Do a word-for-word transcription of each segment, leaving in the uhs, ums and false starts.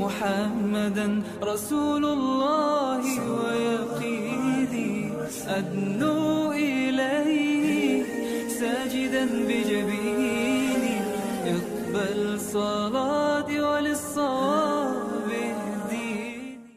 محمدا رسول الله ويقيني أدنو إليه ساجدا بجبيني اقبل صلاتي وللصواب اهديني.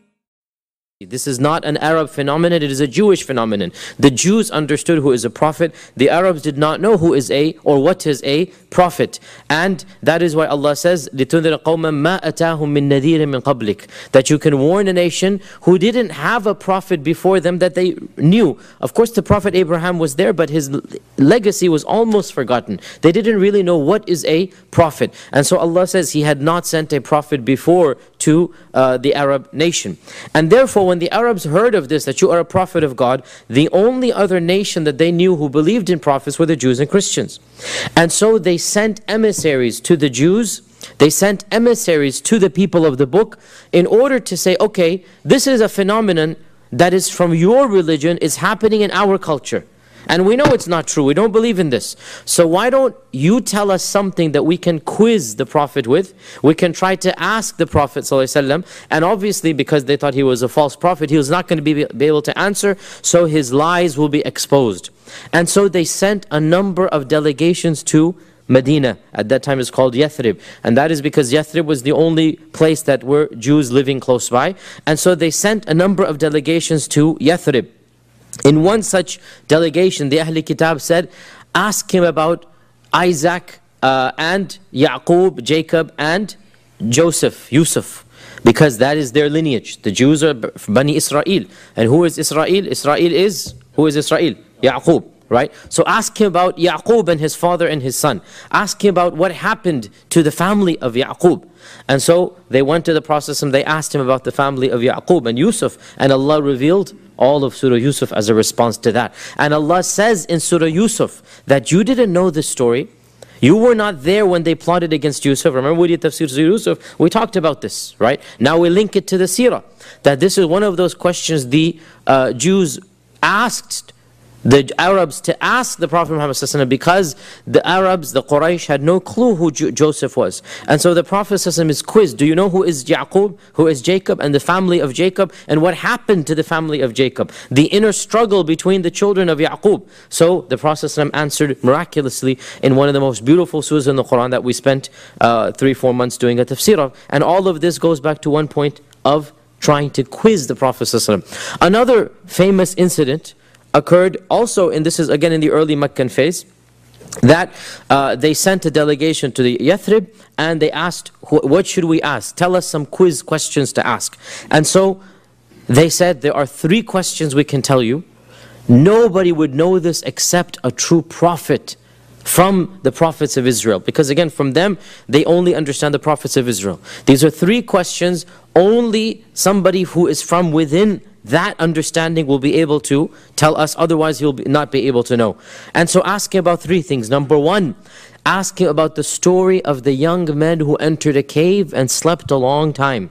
This is not an Arab phenomenon, it is a Jewish phenomenon. The Jews understood who is a prophet. The Arabs did not know who is a, or what is a prophet. And that is why Allah says, لِتُنذِرَ قَوْمًا مَا أَتَاهُم مِّن نَذِيرٍ مِّن قَبْلِكَ, that you can warn a nation who didn't have a prophet before them that they knew. Of course, the Prophet Abraham was there, but his legacy was almost forgotten. They didn't really know what is a prophet. And so Allah says He had not sent a prophet before to uh, the Arab nation. And therefore, when the Arabs heard of this, that you are a prophet of God, the only other nation that they knew who believed in prophets were the Jews and Christians. And so they sent emissaries to the Jews, they sent emissaries to the people of the book in order to say, okay, this is a phenomenon that is from your religion, is happening in our culture. And we know it's not true, we don't believe in this. So why don't you tell us something that we can quiz the Prophet with? We can try to ask the Prophet ﷺ, and obviously because they thought he was a false prophet, he was not going to be, be able to answer, so his lies will be exposed. And so they sent a number of delegations to Medina. At that time it's called Yathrib, and that is because Yathrib was the only place that were Jews living close by. And so they sent a number of delegations to Yathrib. In one such delegation, the Ahl Kitab said, ask him about Isaac uh, and Yaqub, Jacob and Joseph, Yusuf, because that is their lineage. The Jews are Bani Israel. And who is Israel? Israel is, who is Israel? Yaqub, right? So ask him about Yaqub and his father and his son. Ask him about what happened to the family of Yaqub. And so they went to the Prophet and they asked him about the family of Yaqub and Yusuf, and Allah revealed all of Surah Yusuf as a response to that. And Allah says in Surah Yusuf that you didn't know this story. You were not there when they plotted against Yusuf. Remember we did Tafsir Surah Yusuf, we talked about this, right? Now we link it to the Seerah, that this is one of those questions the uh, Jews asked the Arabs to ask the Prophet Muhammad ﷺ, because the Arabs, the Quraysh, had no clue who Jo- Joseph was. And so the Prophet ﷺ is quizzed, do you know who is Yaqub, who is Jacob, and the family of Jacob, and what happened to the family of Jacob? The inner struggle between the children of Yaqub. So the Prophet ﷺ answered miraculously in one of the most beautiful surahs in the Quran that we spent uh, three, four months doing a tafsir of. And all of this goes back to one point of trying to quiz the Prophet ﷺ. Another famous incident occurred also, and this is again in the early Meccan phase, that uh, they sent a delegation to the Yathrib and they asked, what should we ask? Tell us some quiz questions to ask. And so they said, there are three questions we can tell you. Nobody would know this except a true prophet from the prophets of Israel. Because again, from them, they only understand the prophets of Israel. These are three questions only somebody who is from within that understanding will be able to tell us, otherwise he'll be, not be able to know. And so ask him about three things. Number one, ask him about the story of the young men who entered a cave and slept a long time.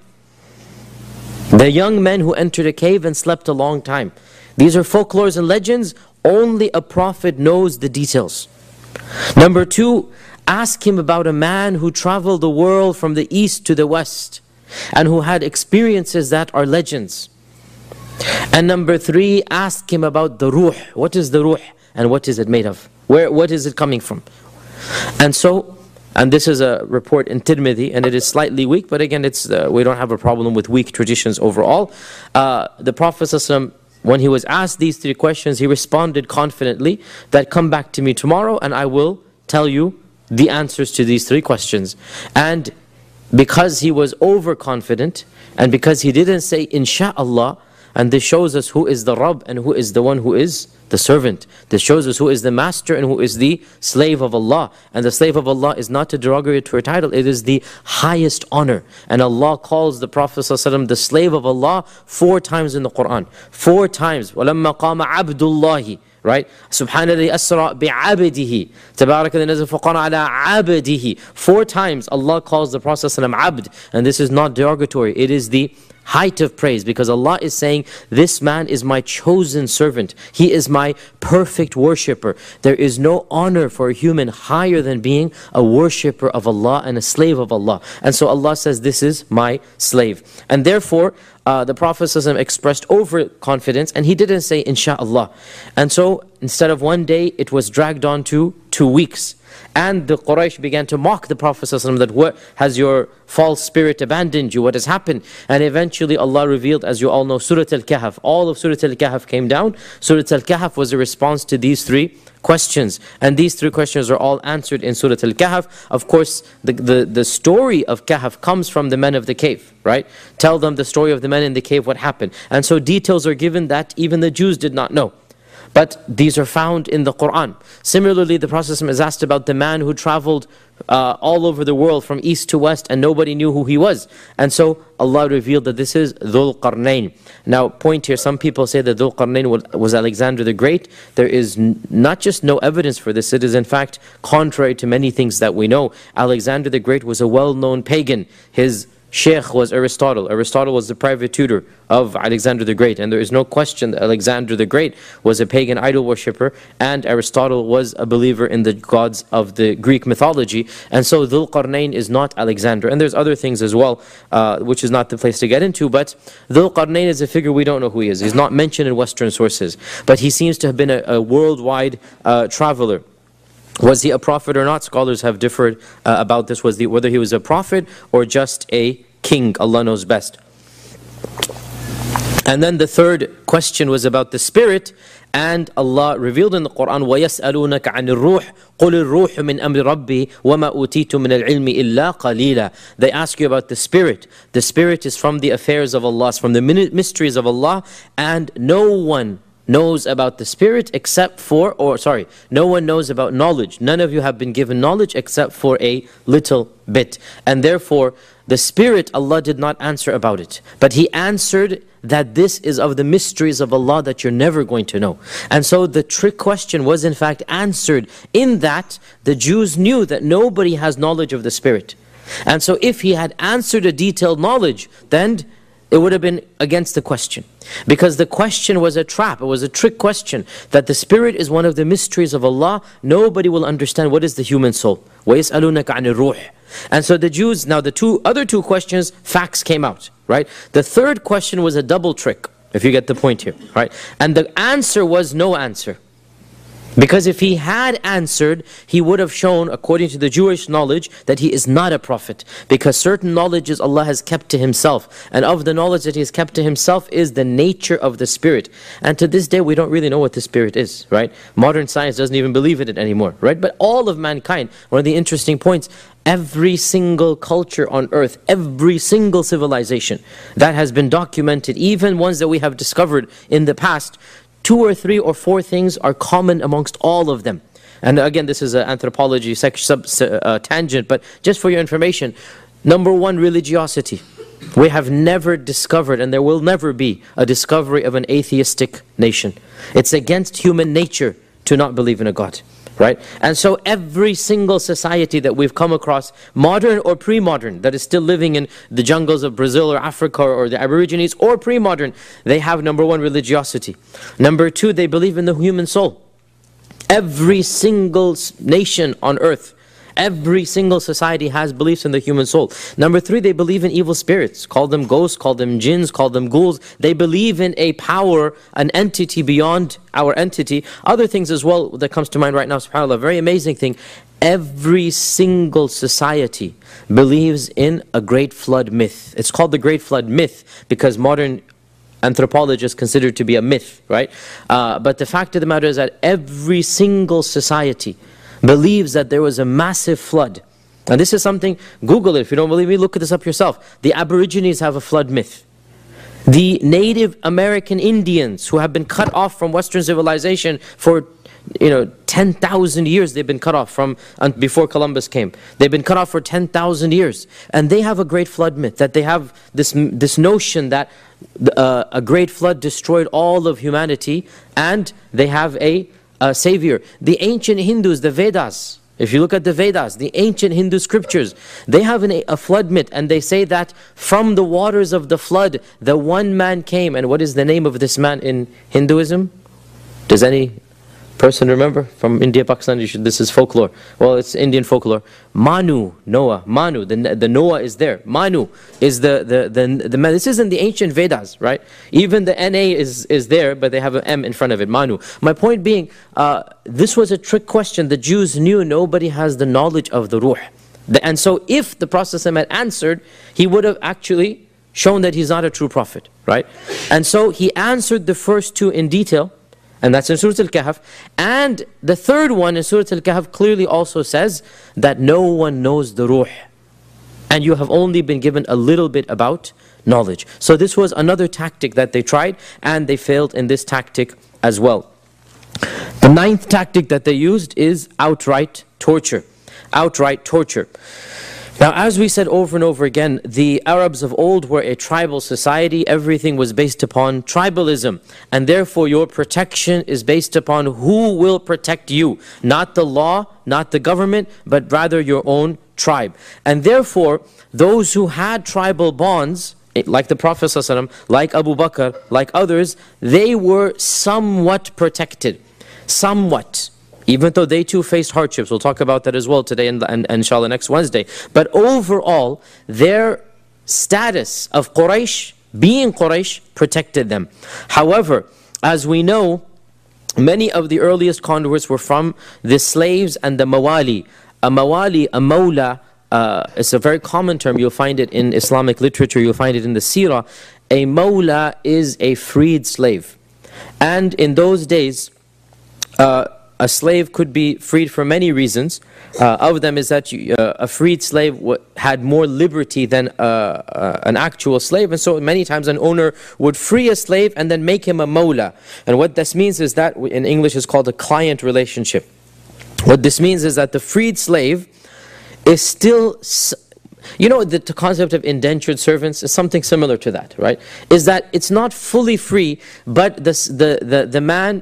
The young men who entered a cave and slept a long time. These are folklores and legends. Only a prophet knows the details. Number two, ask him about a man who traveled the world from the east to the west and who had experiences that are legends. And number three, ask him about the ruh. What is the ruh and what is it made of? Where, what is it coming from? And so, and this is a report in Tirmidhi, and it is slightly weak, but again, it's uh, we don't have a problem with weak traditions overall. Uh, the Prophet ﷺ, when he was asked these three questions, he responded confidently that come back to me tomorrow and I will tell you the answers to these three questions. And because he was overconfident, and because he didn't say insha'Allah, and this shows us who is the Rabb and who is the one who is the servant. This shows us who is the master and who is the slave of Allah. And the slave of Allah is not a derogatory title, it is the highest honor. And Allah calls the Prophet ﷺ the slave of Allah four times in the Quran. Four times. وَلَمَّا قَامَ عَبْدُ اللَّهِ, right? Subhanallah asra bi'abdihi. Tabarakadhi nazal faqana ala abdihi. Four times Allah calls the Prophet ﷺ abd. And this is not derogatory. It is the height of praise, because Allah is saying, this man is my chosen servant. He is my perfect worshipper. There is no honor for a human higher than being a worshipper of Allah and a slave of Allah. And so Allah says, this is my slave. And therefore, uh, the Prophet ﷺ expressed overconfidence, and he didn't say, Insha'Allah. And so, instead of one day, it was dragged on to two weeks. And the Quraysh began to mock the Prophet ﷺ that, what has your false spirit abandoned you? What has happened? And eventually Allah revealed, as you all know, Surah Al-Kahf. All of Surah Al-Kahf came down. Surah Al-Kahf was a response to these three questions. And these three questions are all answered in Surah Al-Kahf. Of course, the, the, the story of Kahf comes from the men of the cave, right? Tell them the story of the men in the cave, what happened. And so details are given that even the Jews did not know. But these are found in the Quran. Similarly, the Prophet is asked about the man who traveled uh, all over the world from east to west and nobody knew who he was. And so Allah revealed that this is Dhul Qarnayn. Now, point here, some people say that Dhul Qarnayn was Alexander the Great. There is not just no evidence for this, it is in fact contrary to many things that we know. Alexander the Great was a well-known pagan. His Sheikh was Aristotle. Aristotle was the private tutor of Alexander the Great. And there is no question that Alexander the Great was a pagan idol worshipper, and Aristotle was a believer in the gods of the Greek mythology. And so Dhul Qarnayn is not Alexander. And there's other things as well, uh, which is not the place to get into. But Dhul Qarnayn is a figure we don't know who he is. He's not mentioned in Western sources. But he seems to have been a, a worldwide uh, traveler. Was he a prophet or not? Scholars have differed uh, about this, was the, whether he was a prophet or just a king. Allah knows best. And then the third question was about the spirit, and Allah revealed in the Quran, وَيَسْأَلُونَكَ عَنِ الرُّوحِ قُلِ الرُّوحُ مِنْ أَمْرِ رَبِّي وَمَا أُوتِيتُ مِنَ الْعِلْمِ إِلَّا قَلِيلًا. They ask you about the spirit. The spirit is from the affairs of Allah, from the mysteries of Allah, and no one knows about the spirit except for, or sorry, no one knows about knowledge. None of you have been given knowledge except for a little bit. And therefore, the spirit, Allah did not answer about it. But He answered that this is of the mysteries of Allah that you're never going to know. And so the trick question was in fact answered in that the Jews knew that nobody has knowledge of the spirit. And so if He had answered a detailed knowledge, then it would have been against the question. Because the question was a trap, it was a trick question, that the spirit is one of the mysteries of Allah. Nobody will understand what is the human soul. وَيَسْأَلُونَكَ عَنِ الرُّوحِ. And so the Jews, now the two other two questions, facts came out, right? The third question was a double trick, if you get the point here, right? And the answer was no answer. Because if he had answered, he would have shown, according to the Jewish knowledge, that he is not a prophet. Because certain knowledges Allah has kept to Himself. And of the knowledge that He has kept to Himself is the nature of the spirit. And to this day, we don't really know what the spirit is, right? Modern science doesn't even believe in it anymore, right? But all of mankind, one of the interesting points, every single culture on earth, every single civilization that has been documented, even ones that we have discovered in the past, two or three or four things are common amongst all of them. And again, this is an anthropology sub, sub, uh, tangent, but just for your information, number one, religiosity. We have never discovered, and there will never be, a discovery of an atheistic nation. It's against human nature to not believe in a God. Right? And so every single society that we've come across, modern or pre-modern, that is still living in the jungles of Brazil or Africa or the Aborigines, or pre-modern, they have, number one, religiosity. Number two, they believe in the human soul. Every single nation on earth, every single society has beliefs in the human soul. Number three, they believe in evil spirits. Call them ghosts, call them jinns, call them ghouls. They believe in a power, an entity beyond our entity. Other things as well that comes to mind right now, subhanAllah, very amazing thing. Every single society believes in a great flood myth. It's called the Great Flood myth because modern anthropologists consider it to be a myth, right? Uh, but the fact of the matter is that every single society believes that there was a massive flood. And this is something, Google it. If you don't believe me, look this up yourself. The Aborigines have a flood myth. The Native American Indians who have been cut off from Western civilization for, you know, ten thousand years, they've been cut off from, and before Columbus came. They've been cut off for ten thousand years. And they have a great flood myth, that they have this, this notion that uh, a great flood destroyed all of humanity, and they have a Uh, savior. The ancient Hindus, the Vedas, If you look at the Vedas, the ancient Hindu scriptures, they have an, a flood myth, and they say that from the waters of the flood, the one man came. And what is the name of this man in Hinduism? Does any person remember? From India, Pakistan, you should, this is folklore. Well, it's Indian folklore. Manu, Noah, Manu, the, the Noah is there. Manu is the, the, the, the man. This isn't the ancient Vedas, right? Even the N A is, is there, but they have an M in front of it, Manu. My point being, uh, this was a trick question. The Jews knew nobody has the knowledge of the Ruh. The, and so if the Prophet had answered, he would have actually shown that he's not a true prophet, right? And so he answered the first two in detail, and that's in Surah Al-Kahf. And the third one in Surah Al-Kahf clearly also says that no one knows the Ruh. And you have only been given a little bit about knowledge. So this was another tactic that they tried, and they failed in this tactic as well. The ninth tactic that they used is outright torture. Outright torture. Now, as we said over and over again, the Arabs of old were a tribal society. Everything was based upon tribalism. And therefore, your protection is based upon who will protect you. Not the law, not the government, but rather your own tribe. And therefore, those who had tribal bonds, like the Prophet ﷺ, like Abu Bakr, like others, they were somewhat protected. Somewhat. Even though they too faced hardships. We'll talk about that as well today and, and, and inshallah next Wednesday. But overall, their status of Quraysh, being Quraysh, protected them. However, as we know, many of the earliest converts were from the slaves and the mawali. A mawali, a mawla, uh, it's a very common term. You'll find it in Islamic literature. You'll find it in the seerah. A mawla is a freed slave. And in those days, uh, a slave could be freed for many reasons. Uh, of them is that you, uh, a freed slave w had more liberty than uh, uh, an actual slave. And so many times an owner would free a slave and then make him a mawla. And what this means is that, in English is called a client relationship. What this means is that the freed slave is still, you know, the concept of indentured servants is something similar to that, right? Is that it's not fully free, but the, the, the, the man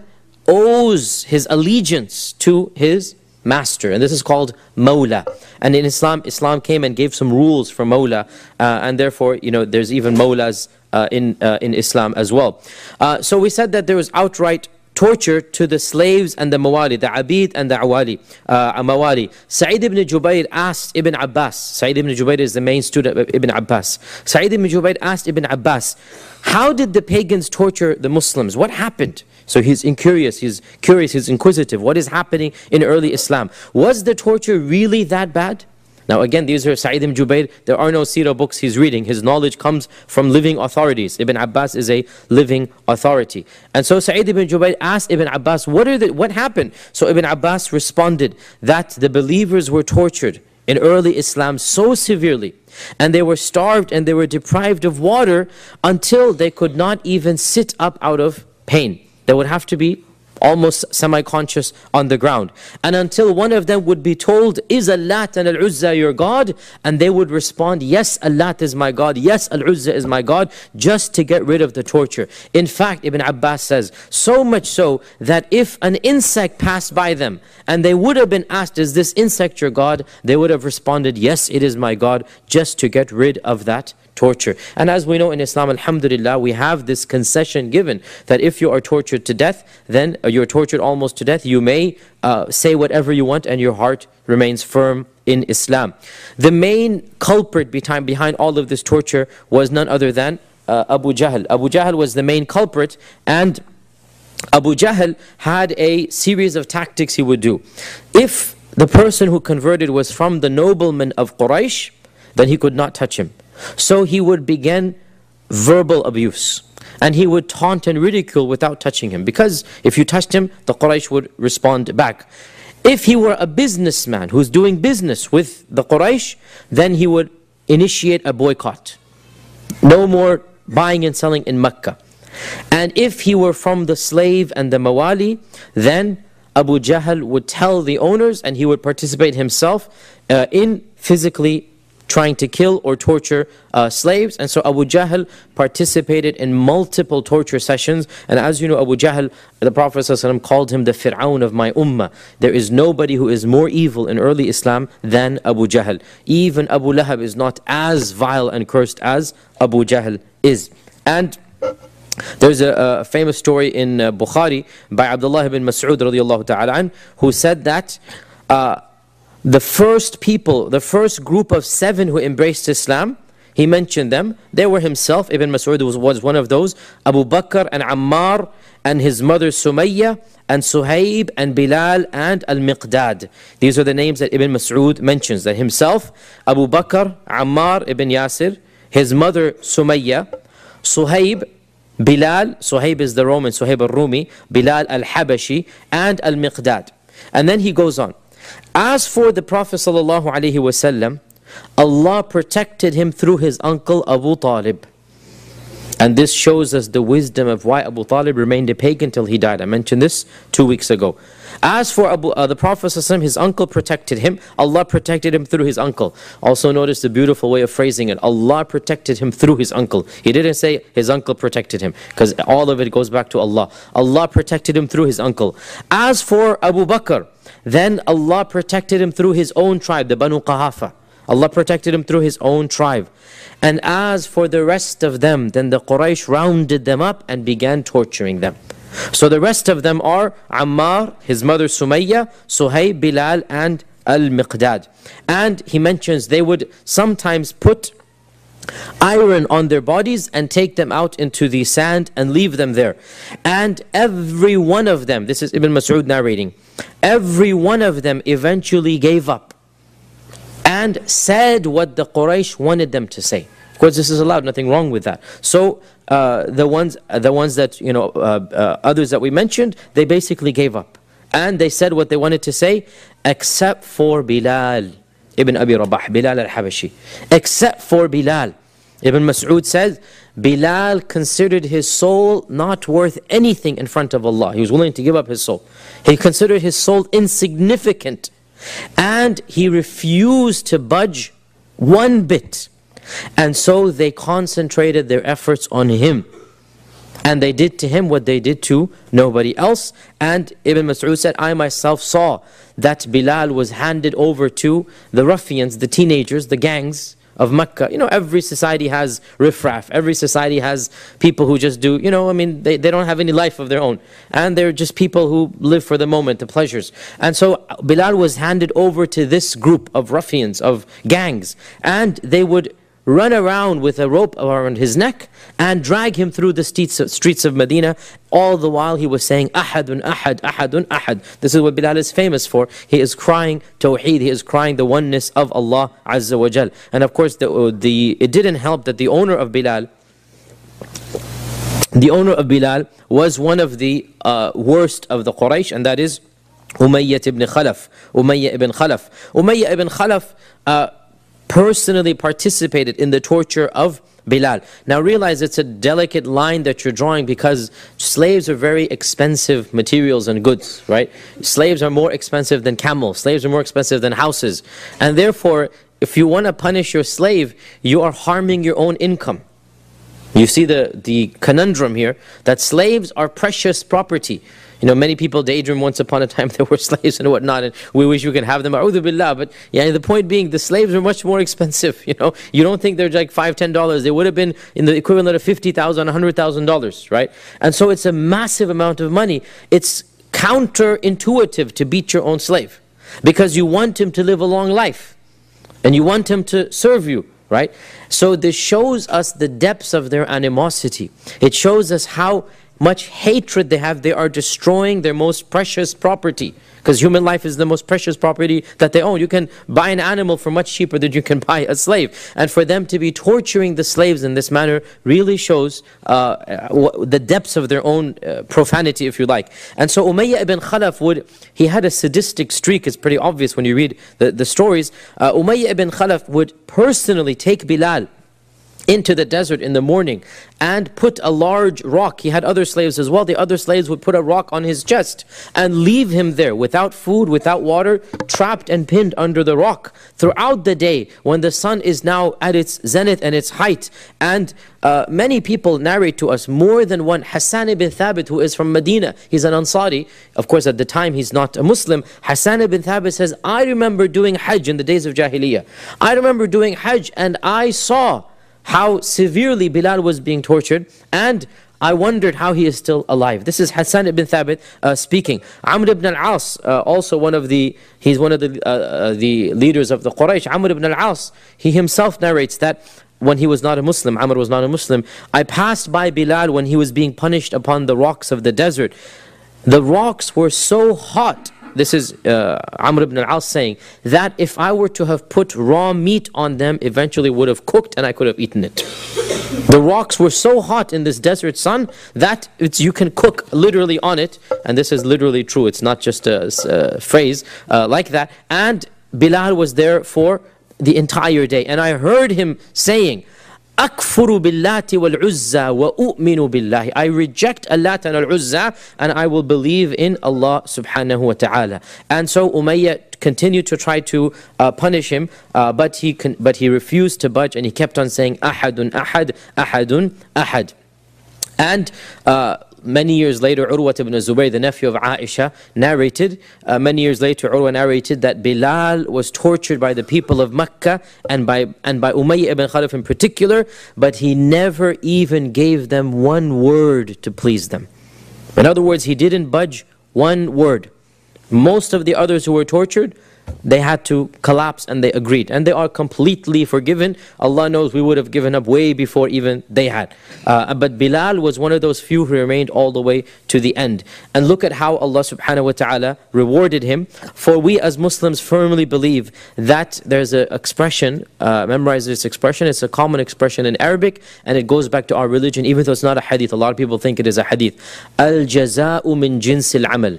owes his allegiance to his master, and this is called mawla. And in Islam, Islam came and gave some rules for mawla, uh, and therefore, you know, there's even mawlas uh, in uh, in Islam as well. Uh, so we said that there was outright torture to the slaves and the mawali, the abid and the awali, uh, mawali. Sa'id ibn Jubayr asked Ibn Abbas. Sa'id ibn Jubayr is the main student of Ibn Abbas. Sa'id ibn Jubayr asked Ibn Abbas, how did the pagans torture the Muslims? What happened? So he's incurious, he's curious, he's inquisitive. What is happening in early Islam? Was the torture really that bad? Now again, these are Sa'id ibn Jubayr. There are no seerah books he's reading. His knowledge comes from living authorities. Ibn Abbas is a living authority. And so Sa'id ibn Jubayr asked Ibn Abbas, what, are the, what happened? So Ibn Abbas responded that the believers were tortured in early Islam so severely, and they were starved and they were deprived of water until they could not even sit up out of pain. They would have to be almost semi-conscious on the ground. And until one of them would be told, is Allat and Al-Uzza your God? And they would respond, yes, Allat is my God, yes, Al-Uzza is my God, just to get rid of the torture. In fact, Ibn Abbas says, so much so that if an insect passed by them and they would have been asked, is this insect your God? They would have responded, yes, it is my God, just to get rid of that torture. And as we know in Islam, alhamdulillah, we have this concession given that if you are tortured to death, then uh, you're tortured almost to death, you may uh, say whatever you want and your heart remains firm in Islam. The main culprit behind, behind all of this torture was none other than uh, Abu Jahl. Abu Jahl was the main culprit, and Abu Jahl had a series of tactics he would do. If the person who converted was from the noblemen of Quraysh, then he could not touch him. So he would begin verbal abuse, and he would taunt and ridicule without touching him, because if you touched him, the Quraysh would respond back. If he were a businessman who's doing business with the Quraysh, then he would initiate a boycott. No more buying and selling in Mecca. And if he were from the slave and the mawali, then Abu Jahl would tell the owners, and he would participate himself uh, in physically trying to kill or torture uh, slaves. And so Abu Jahl participated in multiple torture sessions. And as you know, Abu Jahl, the Prophet ﷺ called him the Fir'aun of my ummah. There is nobody who is more evil in early Islam than Abu Jahl. Even Abu Lahab is not as vile and cursed as Abu Jahl is. And there's a, a famous story in uh, Bukhari by Abdullah ibn Mas'ud radiallahu ta'ala an, who said that uh, the first people, the first group of seven who embraced Islam, he mentioned them. They were himself, Ibn Mas'ud was, was one of those, Abu Bakr and Ammar and his mother Sumayya and Suhaib and Bilal and Al-Miqdad. These are the names that Ibn Mas'ud mentions, that himself, Abu Bakr, Ammar ibn Yasir, his mother Sumayya, Suhaib, Bilal, Suhaib is the Roman, Suhaib al-Rumi, Bilal al-Habashi, and Al-Miqdad. And then he goes on. As for the Prophet sallallahu alaihi wasallam, Allah protected him through his uncle Abu Talib. And this shows us the wisdom of why Abu Talib remained a pagan till he died. I mentioned this two weeks ago. As for Abu, uh, the Prophet ﷺ, his uncle protected him. Allah protected him through his uncle. Also notice the beautiful way of phrasing it. Allah protected him through his uncle. He didn't say his uncle protected him, because all of it goes back to Allah. Allah protected him through his uncle. As for Abu Bakr, then Allah protected him through his own tribe, the Banu Qahafa. Allah protected him through his own tribe. And as for the rest of them, then the Quraysh rounded them up and began torturing them. So the rest of them are Ammar, his mother Sumayya, Suhaib, Bilal and Al-Miqdad. And he mentions they would sometimes put iron on their bodies and take them out into the sand and leave them there. And every one of them, this is Ibn Mas'ud narrating, every one of them eventually gave up and said what the Quraysh wanted them to say. Of course, this is allowed, nothing wrong with that. So uh, the ones, uh, the ones that, you know, uh, uh, others that we mentioned, they basically gave up. And they said what they wanted to say, except for Bilal ibn Abi Rabah, Bilal al-Habashi. Except for Bilal. Ibn Mas'ud says, Bilal considered his soul not worth anything in front of Allah. He was willing to give up his soul. He considered his soul insignificant. And he refused to budge one bit. And so they concentrated their efforts on him. And they did to him what they did to nobody else. And Ibn Mas'ud said, I myself saw that Bilal was handed over to the ruffians, the teenagers, the gangs of Mecca. You know, every society has riffraff. Every society has people who just do, you know, I mean, they, they don't have any life of their own. And they're just people who live for the moment, the pleasures. And so Bilal was handed over to this group of ruffians, of gangs. And they would run around with a rope around his neck and drag him through the streets of, streets of Medina, all the while he was saying, Ahadun, Ahad, Ahadun, Ahad. This is what Bilal is famous for. He is crying Tawheed, he is crying the oneness of Allah Azza wa Jal. And of course, the, the, it didn't help that the owner of Bilal, the owner of Bilal was one of the uh, worst of the Quraysh, and that is Umayyah ibn Khalaf. Umayyah ibn Khalaf. Umayyah ibn Khalaf uh, personally participated in the torture of Bilal. Now realize it's a delicate line that you're drawing, because slaves are very expensive materials and goods, right? Slaves are more expensive than camels. Slaves are more expensive than houses. And therefore, if you want to punish your slave, you are harming your own income. You see the, the conundrum here, that slaves are precious property. You know, many people daydream once upon a time there were slaves and whatnot, and we wish we could have them. A'udhu billah. But yeah, the point being, the slaves are much more expensive. You know, you don't think they're like five, ten dollars. They would have been in the equivalent of fifty thousand, a hundred thousand dollars, right? And so it's a massive amount of money. It's counterintuitive to beat your own slave, because you want him to live a long life, and you want him to serve you. Right? So this shows us the depths of their animosity. It shows us how much hatred they have. They are destroying their most precious property, because human life is the most precious property that they own. You can buy an animal for much cheaper than you can buy a slave. And for them to be torturing the slaves in this manner really shows uh, the depths of their own uh, profanity, if you like. And so Umayyah ibn Khalaf would, he had a sadistic streak. It's pretty obvious when you read the, the stories. Uh, Umayyah ibn Khalaf would personally take Bilal into the desert in the morning and put a large rock. He had other slaves as well. The other slaves would put a rock on his chest and leave him there without food, without water, trapped and pinned under the rock throughout the day when the sun is now at its zenith and its height. And uh, many people narrate to us, more than one. Hassan ibn Thabit, who is from Medina, he's an Ansari. Of course, at the time he's not a Muslim. Hassan ibn Thabit says, I remember doing Hajj in the days of Jahiliyyah. I remember doing Hajj and I saw how severely Bilal was being tortured, and I wondered how he is still alive. This is Hassan ibn Thabit uh, speaking. Amr ibn al-As, uh, also one of the, he's one of the, uh, uh, the leaders of the Quraysh. Amr ibn al-As, he himself narrates that when he was not a Muslim, Amr was not a Muslim, I passed by Bilal when he was being punished upon the rocks of the desert. The rocks were so hot, this is uh, Amr ibn al-As saying, that if I were to have put raw meat on them, eventually would have cooked and I could have eaten it. The rocks were so hot in this desert sun that it's, you can cook literally on it. And this is literally true. It's not just a, a phrase uh, like that. And Bilal was there for the entire day. And I heard him saying, أكفر باللات والعزى وأؤمن بالله. I reject Allat and Al-Uzza and I will believe in Allah subhanahu wa ta'ala. And so Umayyah continued to try to uh, punish him, uh, but he con but he refused to budge and he kept on saying Ahadun Ahad, Ahadun Ahad. And uh, many years later, Urwa ibn Zubayr, the nephew of Aisha, narrated, uh, many years later, Urwa narrated that Bilal was tortured by the people of Mecca and by, and by Umayyah ibn Khalaf in particular, but he never even gave them one word to please them. In other words, he didn't budge one word. Most of the others who were tortured, they had to collapse and they agreed. And they are completely forgiven. Allah knows we would have given up way before even they had. Uh, but Bilal was one of those few who remained all the way to the end. And look at how Allah subhanahu wa ta'ala rewarded him. For we as Muslims firmly believe that there's an expression, uh, memorize this expression, it's a common expression in Arabic and it goes back to our religion even though it's not a hadith. A lot of people think it is a hadith. Al-jaza'u min jinsil amal.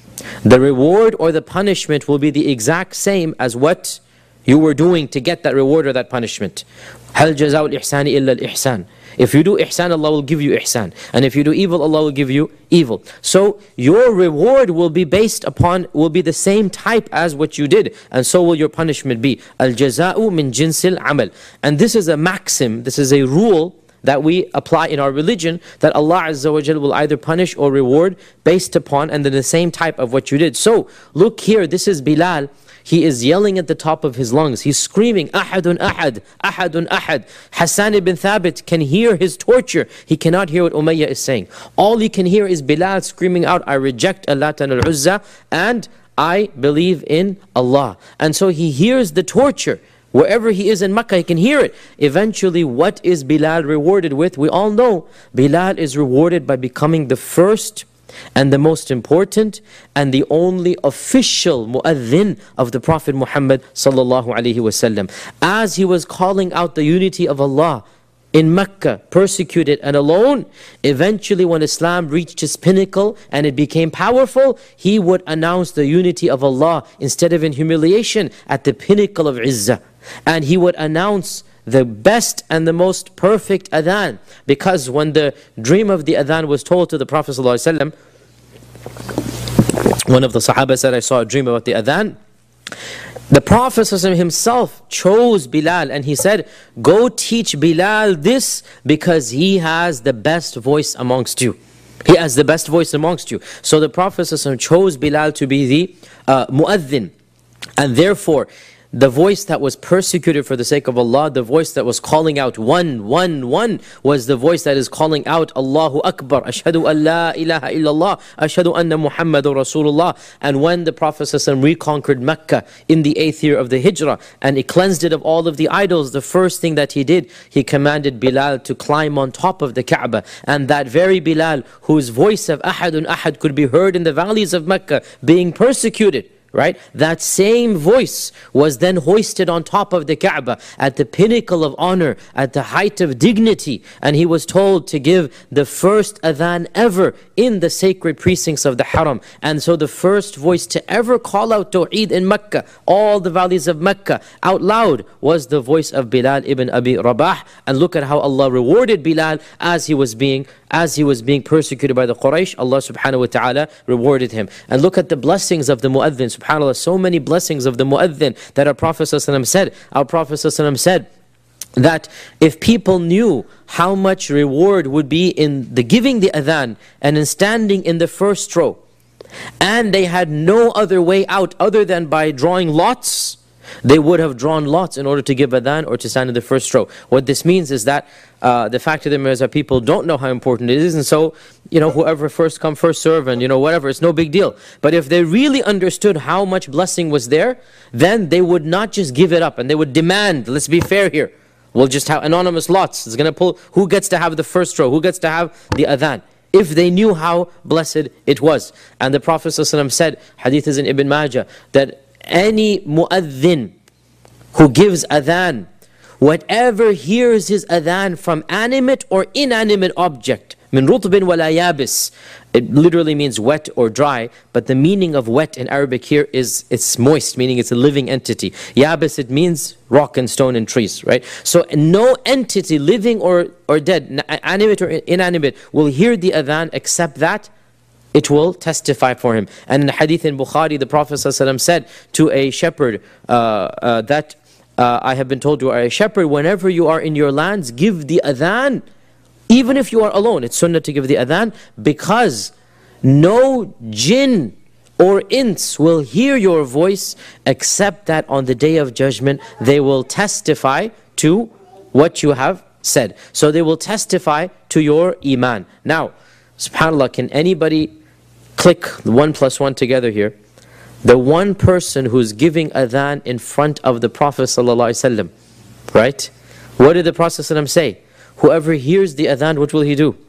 The reward or the punishment will be the exact same as what you were doing to get that reward or that punishment. هَلْ جَزَاءُ الْإِحْسَانِ إِلَّا الْإِحْسَانِ. If you do ihsan, Allah will give you ihsan. And if you do evil, Allah will give you evil. So your reward will be based upon, will be the same type as what you did. And so will your punishment be. Al-jaza'u min jinsil amal. And this is a maxim, this is a rule that we apply in our religion, that Allah Azza wa Jal will either punish or reward based upon and then the same type of what you did. So look here, this is Bilal. He is yelling at the top of his lungs. He's screaming, Ahadun Ahad, Ahadun Ahad. Hassan ibn Thabit can hear his torture. He cannot hear what Umayyah is saying. All he can hear is Bilal screaming out, I reject Allat and Al-Uzza and I believe in Allah. And so he hears the torture. Wherever he is in Makkah, he can hear it. Eventually, what is Bilal rewarded with? We all know Bilal is rewarded by becoming the first and the most important and the only official mu'adhin of the Prophet Muhammad sallallahu alaihi wasallam. As he was calling out the unity of Allah in Mecca, persecuted and alone, eventually when Islam reached its pinnacle and it became powerful, he would announce the unity of Allah instead of in humiliation at the pinnacle of izzah. And he would announce the best and the most perfect adhan. Because when the dream of the adhan was told to the Prophet ﷺ, one of the Sahaba said, I saw a dream about the adhan. The Prophet ﷺ himself chose Bilal and he said, go teach Bilal this because he has the best voice amongst you. He has the best voice amongst you. So the Prophet ﷺ chose Bilal to be the uh, mu'adhin. And therefore, the voice that was persecuted for the sake of Allah, the voice that was calling out one, one, one, was the voice that is calling out Allahu Akbar, Ashhadu an la ilaha illallah, Ashhadu anna Muhammadur Rasulullah. And when the Prophet ﷺ reconquered Mecca in the eighth year of the Hijrah, and he cleansed it of all of the idols, the first thing that he did, he commanded Bilal to climb on top of the Kaaba. And that very Bilal, whose voice of Ahadun Ahad could be heard in the valleys of Mecca, being persecuted right? That same voice was then hoisted on top of the Kaaba at the pinnacle of honor, at the height of dignity. And he was told to give the first adhan ever in the sacred precincts of the Haram. And so the first voice to ever call out Tawheed in Mecca, all the valleys of Mecca, out loud, was the voice of Bilal ibn Abi Rabah. And look at how Allah rewarded Bilal as he was being as he was being persecuted by the Quraysh. Allah subhanahu wa ta'ala rewarded him. And look at the blessings of the mu'adhin. SubhanAllah, so many blessings of the mu'adhin that our Prophet ﷺ said. Our Prophet ﷺ said that if people knew how much reward would be in the giving the adhan and in standing in the first row, and they had no other way out other than by drawing lots, they would have drawn lots in order to give adhan or to stand in the first row. What this means is that uh, the fact of the matter is that people don't know how important it is, and so, you know, whoever first come, first serve, and, you know, whatever, it's no big deal. But if they really understood how much blessing was there, then they would not just give it up, and they would demand, let's be fair here, we'll just have anonymous lots. It's going to pull, who gets to have the first row, who gets to have the adhan, if they knew how blessed it was. And the Prophet ﷺ said, hadith is in Ibn Majah, that any mu'adhin who gives adhan, whatever hears his adhan from animate or inanimate object, min rutbin wala yabis, it literally means wet or dry, but the meaning of wet in Arabic here is it's moist, meaning it's a living entity. Yabis, it means rock and stone and trees, right? So no entity, living or, or dead, animate or inanimate, will hear the adhan except that it will testify for him. And in the hadith in Bukhari, the Prophet ﷺ said to a shepherd uh, uh, that uh, I have been told you are a shepherd, whenever you are in your lands, give the adhan, even if you are alone. It's sunnah to give the adhan, because no jinn or ins will hear your voice except that on the day of judgment they will testify to what you have said. So they will testify to your iman. Now, SubhanAllah, can anybody click one plus one together here? The one person who's giving adhan in front of the Prophet ﷺ, right? What did the Prophet ﷺ say? Whoever hears the adhan, what will he do?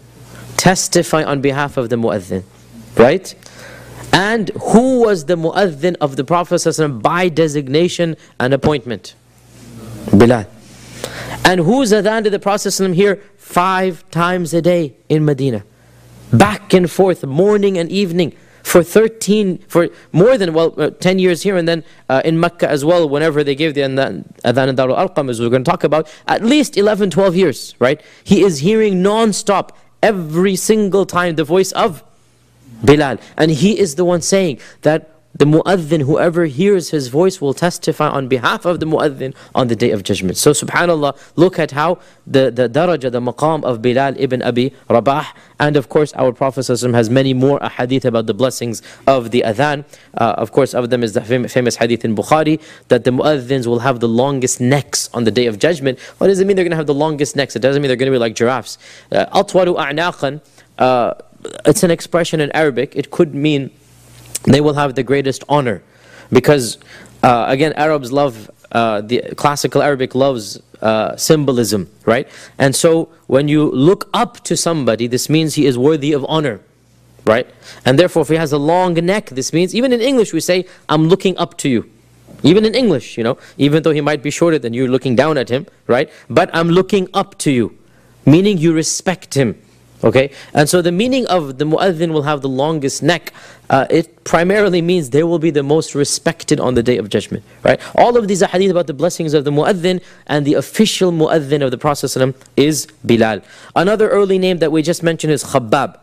Testify on behalf of the mu'adhin, right? And who was the mu'adhin of the Prophet ﷺ by designation and appointment? Bilal. And whose adhan did the Prophet ﷺ hear five times a day in Medina? Back and forth, morning and evening, for thirteen, for more than, well, uh, ten years here, and then uh, in Mecca as well, whenever they gave the adhan in Darul Arqam, as we're going to talk about, at least eleven, twelve years, right? He is hearing non-stop, every single time, the voice of Bilal. And he is the one saying that the mu'adhin, whoever hears his voice, will testify on behalf of the mu'adhin on the day of judgment. So subhanAllah, look at how the, the daraja, the maqam of Bilal ibn Abi Rabah. And of course our Prophet ﷺ has many more ahadith about the blessings of the adhan. Uh, of course, of them is the fam famous hadith in Bukhari, that the mu'adhins will have the longest necks on the day of judgment. What does it mean they're going to have the longest necks? It doesn't mean they're going to be like giraffes. Atwaru a'naqan, uh, it's an expression in Arabic. It could mean they will have the greatest honor, because uh, again, Arabs love, uh, the classical Arabic loves uh, symbolism, right? And so when you look up to somebody, this means he is worthy of honor, right? And therefore, if he has a long neck, this means, even in English we say, I'm looking up to you. Even in English, you know, even though he might be shorter than you, you're looking down at him, right? But I'm looking up to you, meaning you respect him. Okay, and so the meaning of the mu'adhin will have the longest neck, uh, it primarily means they will be the most respected on the day of judgment, right? All of these are hadith about the blessings of the mu'adhin, and the official mu'adhin of the Prophet ﷺ is Bilal. Another early name that we just mentioned is Khabbab.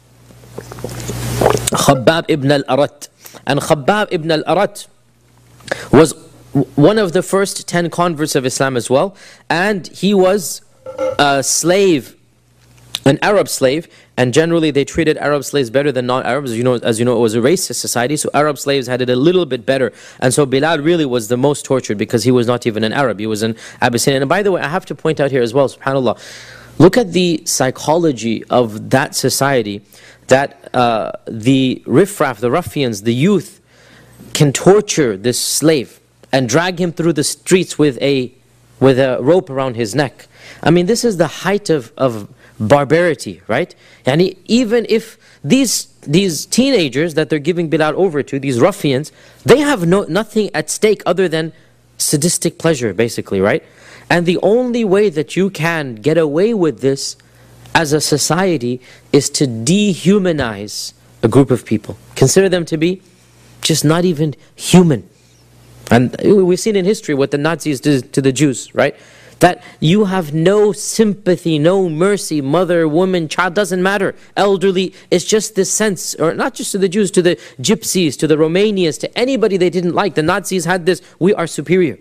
Khabbab ibn al-Arat. And Khabbab ibn al-Arat was one of the first ten converts of Islam as well, and he was a slave, an Arab slave, and generally they treated Arab slaves better than non-Arabs. You know, as you know, it was a racist society, so Arab slaves had it a little bit better. And so Bilal really was the most tortured, because he was not even an Arab, he was an Abyssinian. And by the way, I have to point out here as well, subhanAllah, look at the psychology of that society, that uh, the riffraff, the ruffians, the youth, can torture this slave and drag him through the streets with a, with a rope around his neck. I mean, this is the height of, of barbarity, right? And even if these these teenagers that they're giving Bilal over to, these ruffians, they have no nothing at stake other than sadistic pleasure, basically, right? And the only way that you can get away with this as a society is to dehumanize a group of people. Consider them to be just not even human. And we've seen in history what the Nazis did to the Jews, right? That you have no sympathy, no mercy, mother, woman, child, doesn't matter. Elderly, it's just this sense, or not just to the Jews, to the gypsies, to the Romanians, to anybody they didn't like. The Nazis had this, we are superior.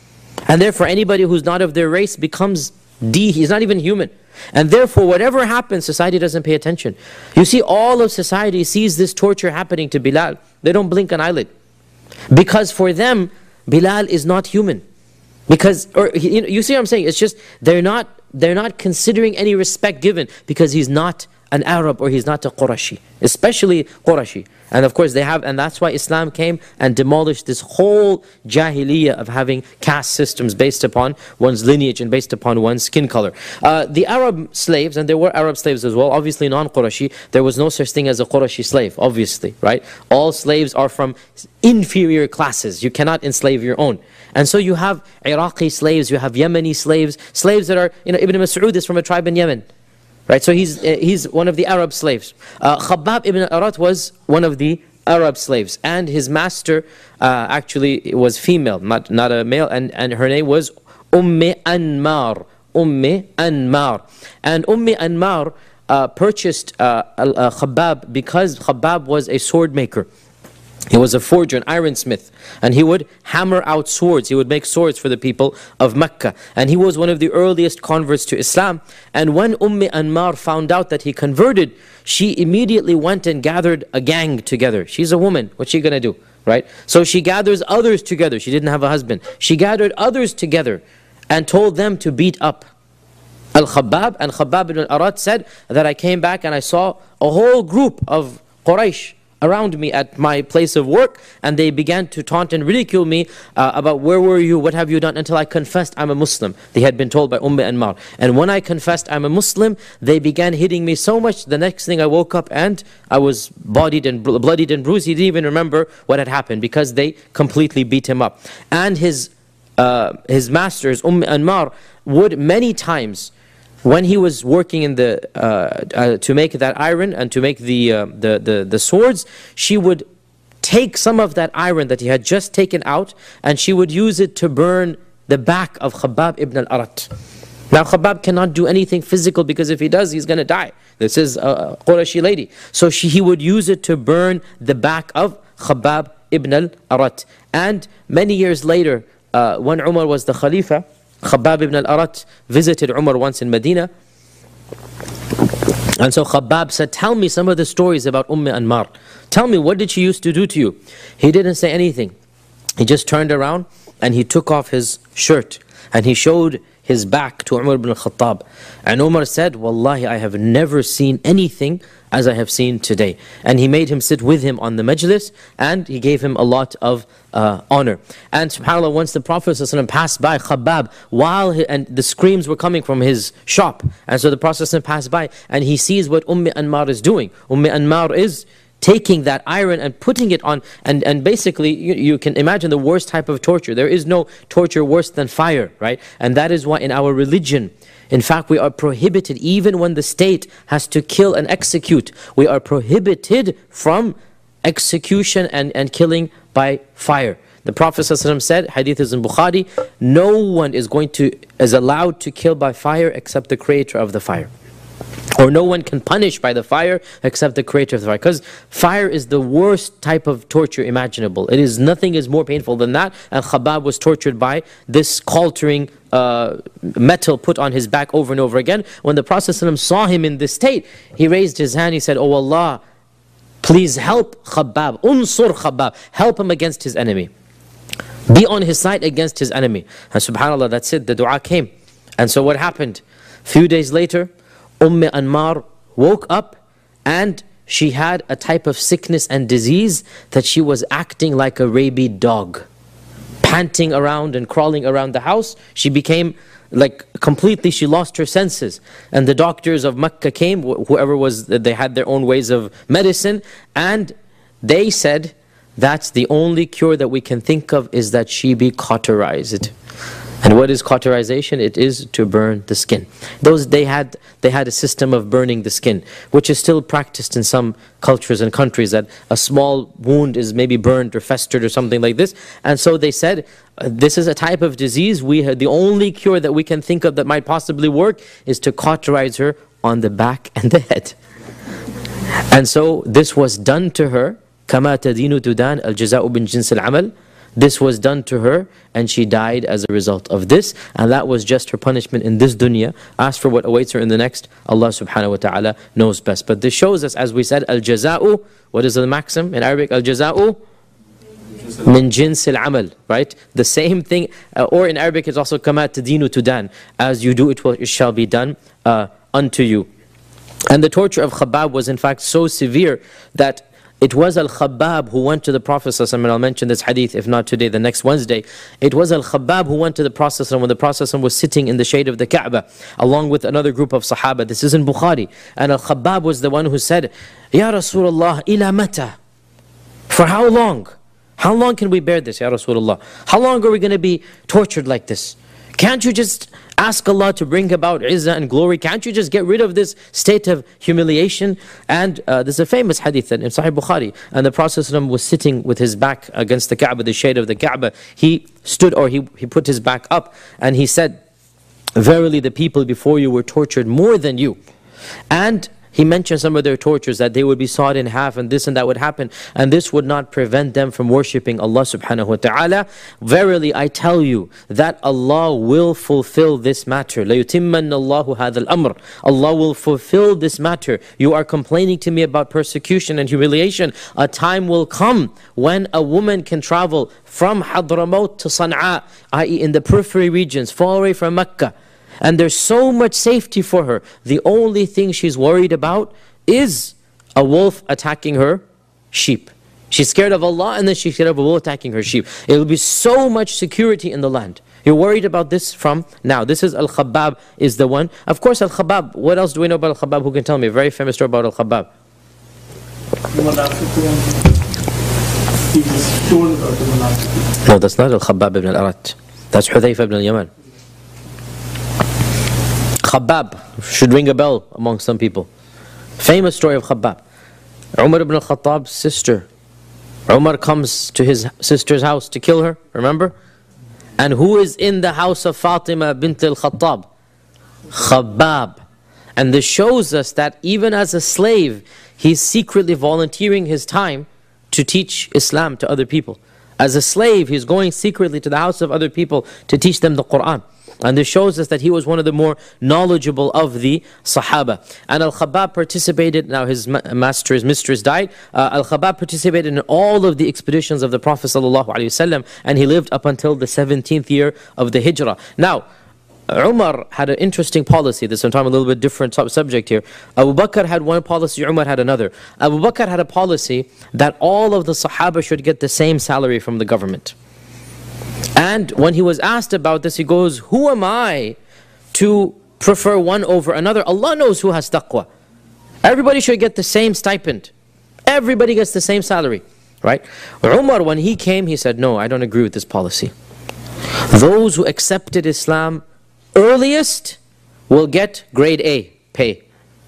And therefore anybody who's not of their race becomes D, he's not even human. And therefore whatever happens, society doesn't pay attention. You see, all of society sees this torture happening to Bilal. They don't blink an eyelid. Because for them, Bilal is not human. Because, or you, know, you see what I'm saying? It's just, they're not, they're not considering any respect given because he's not an Arab or he's not a Qurashi. Especially Qurashi. And of course they have, and that's why Islam came and demolished this whole Jahiliyyah of having caste systems based upon one's lineage and based upon one's skin color. Uh, the Arab slaves, and there were Arab slaves as well, obviously non-Qurashi, there was no such thing as a Qurashi slave, obviously, right? All slaves are from inferior classes. You cannot enslave your own. And so you have Iraqi slaves, you have Yemeni slaves, slaves that are, you know, Ibn Mas'ud is from a tribe in Yemen. Right, so he's, uh, he's one of the Arab slaves. Uh, Khabbab ibn al-Arat was one of the Arab slaves. And his master uh, actually was female, not, not a male. And, and her name was Umm Anmar. Umm Anmar. And Umm Anmar uh, purchased uh, uh, Khabbab because Khabbab was a sword maker. He was a forger, an ironsmith, and he would hammer out swords. He would make swords for the people of Mecca. And he was one of the earliest converts to Islam. And when Umm Anmar found out that he converted, she immediately went and gathered a gang together. She's a woman. What's she going to do? Right? So she gathers others together. She didn't have a husband. She gathered others together and told them to beat up Al-Khabbab. And Khabbab ibn al-Arat said that I came back and I saw a whole group of Quraysh around me at my place of work, and they began to taunt and ridicule me uh, about where were you, what have you done, until I confessed I'm a Muslim. They had been told by Umm Anmar. And when I confessed I'm a Muslim, they began hitting me so much, the next thing I woke up and I was bodied and bloodied and bruised. He didn't even remember what had happened because they completely beat him up. And his, uh, his masters, Umm Anmar, would many times, when he was working in the uh, uh, to make that iron and to make the, uh, the the the swords, she would take some of that iron that he had just taken out, and she would use it to burn the back of Khabbab ibn al-Arat. Now Khabbab cannot do anything physical because if he does, he's going to die. This is a Qurashi lady. So she, he would use it to burn the back of Khabbab ibn al-Arat. And many years later, uh, when Umar was the Khalifa, Khabbab ibn al-Arat visited Umar once in Medina. And so Khabbab said, tell me some of the stories about Umm Anmar. Tell me, what did she used to do to you? He didn't say anything. He just turned around and he took off his shirt and he showed his back to Umar ibn al-Khattab. And Umar said, Wallahi, I have never seen anything as I have seen today. And he made him sit with him on the majlis, and he gave him a lot of uh, honor. And subhanAllah, once the Prophet ﷺ passed by Khabbab, while he, and the screams were coming from his shop, and so the Prophet ﷺ passed by, and he sees what Umm Anmar is doing. Umm Anmar is taking that iron and putting it on, and, and basically you, you can imagine the worst type of torture. There is no torture worse than fire, right? And that is why in our religion, in fact, we are prohibited, even when the state has to kill and execute, we are prohibited from execution and, and killing by fire. The Prophet ﷺ said, hadith is in Bukhari, no one is going to is allowed to kill by fire except the creator of the fire. Or no one can punish by the fire except the creator of the fire. Because fire is the worst type of torture imaginable. It is, nothing is more painful than that. And Khabbab was tortured by this caltering uh, metal put on his back over and over again. When the Prophet ﷺ saw him in this state, he raised his hand, he said, Oh Allah, please help Khabbab, unsur Khabbab, help him against his enemy. Be on his side against his enemy. And subhanAllah, that's it, the dua came. And so what happened? Few days later, Umm Anmar woke up and she had a type of sickness and disease that she was acting like a rabid dog. panting around and crawling around the house. She became like completely, she lost her senses. And the doctors of Mecca came, wh whoever was, they had their own ways of medicine, and they said, that's the only cure that we can think of, is that she be cauterized. And what is cauterization? It is to burn the skin. Those they had they had a system of burning the skin, which is still practiced in some cultures and countries, that a small wound is maybe burned or festered or something like this. And so they said, uh, this is a type of disease. We have, the only cure that we can think of that might possibly work is to cauterize her on the back and the head. And so this was done to her. كما تدين تدان الجزاء من جنس العمل. This was done to her, and she died as a result of this, and that was just her punishment in this dunya. As for what awaits her in the next, Allah subhanahu wa ta'ala knows best. But this shows us, as we said, al-jaza'u, what is the maxim in Arabic? Al-jaza'u min jins al-amal, right? The same thing, uh, or in Arabic it's also kama tadinu tudan, as you do it, will, it shall be done uh, unto you. And the torture of Khabbab was in fact so severe that it was Al-Khabbab who went to the Prophet ﷺ, and I'll mention this hadith, if not today, the next Wednesday. It was Al-Khabbab who went to the Prophet ﷺ when the Prophet ﷺ was sitting in the shade of the Kaaba, along with another group of Sahaba. This is in Bukhari. And Al-Khabbab was the one who said, Ya Rasulullah, ila mata? For how long? How long can we bear this, Ya Rasulullah? How long are we going to be tortured like this? Can't you just ask Allah to bring about izzah and glory? Can't you just get rid of this state of humiliation? And uh, there's a famous hadith in Sahih Bukhari, and the Prophet was sitting with his back against the Kaaba, the shade of the Kaaba. He stood, or he, he put his back up, and he said, verily the people before you were tortured more than you. And he mentioned some of their tortures, that they would be sawed in half and this and that would happen. And this would not prevent them from worshipping Allah subhanahu wa ta'ala. Verily I tell you that Allah will fulfill this matter. لَيُتِمَّنَّ اللَّهُ هَذَا الْأَمْرِ. Allah will fulfill this matter. You are complaining to me about persecution and humiliation. A time will come when a woman can travel from Hadramaut to Sana'a, that is in the periphery regions, far away from Mecca. And there's so much safety for her. The only thing she's worried about is a wolf attacking her sheep. She's scared of Allah, and then she's scared of a wolf attacking her sheep. It will be so much security in the land. You're worried about this from now. This is Al-Khabbab is the one. Of course, Al-Khabbab, what else do we know about Al-Khabbab? Who can tell me? A very famous story about Al-Khabbab. No, that's not Al-Khabbab ibn al-Arat. That's Hudhayfa ibn al-Yaman. Khabbab should ring a bell among some people. Famous story of Khabbab. Umar ibn al-Khattab's sister. Umar comes to his sister's house to kill her, remember? And who is in the house of Fatima bint al-Khattab? Khabbab. And this shows us that even as a slave, he's secretly volunteering his time to teach Islam to other people. As a slave, he's going secretly to the house of other people to teach them the Quran. And this shows us that he was one of the more knowledgeable of the Sahaba. And Al-Khabbab participated, now his master, his mistress died. Uh, Al-Khabbab participated in all of the expeditions of the Prophet ﷺ, and he lived up until the seventeenth year of the Hijrah. Now, Umar had an interesting policy. This is I'm talking a little bit different subject here. Abu Bakr had one policy, Umar had another. Abu Bakr had a policy that all of the Sahaba should get the same salary from the government. And when he was asked about this, he goes, who am I to prefer one over another? Allah knows who has taqwa. Everybody should get the same stipend. Everybody gets the same salary, right? Umar, when he came, he said, no, I don't agree with this policy. Those who accepted Islam earliest will get grade A pay.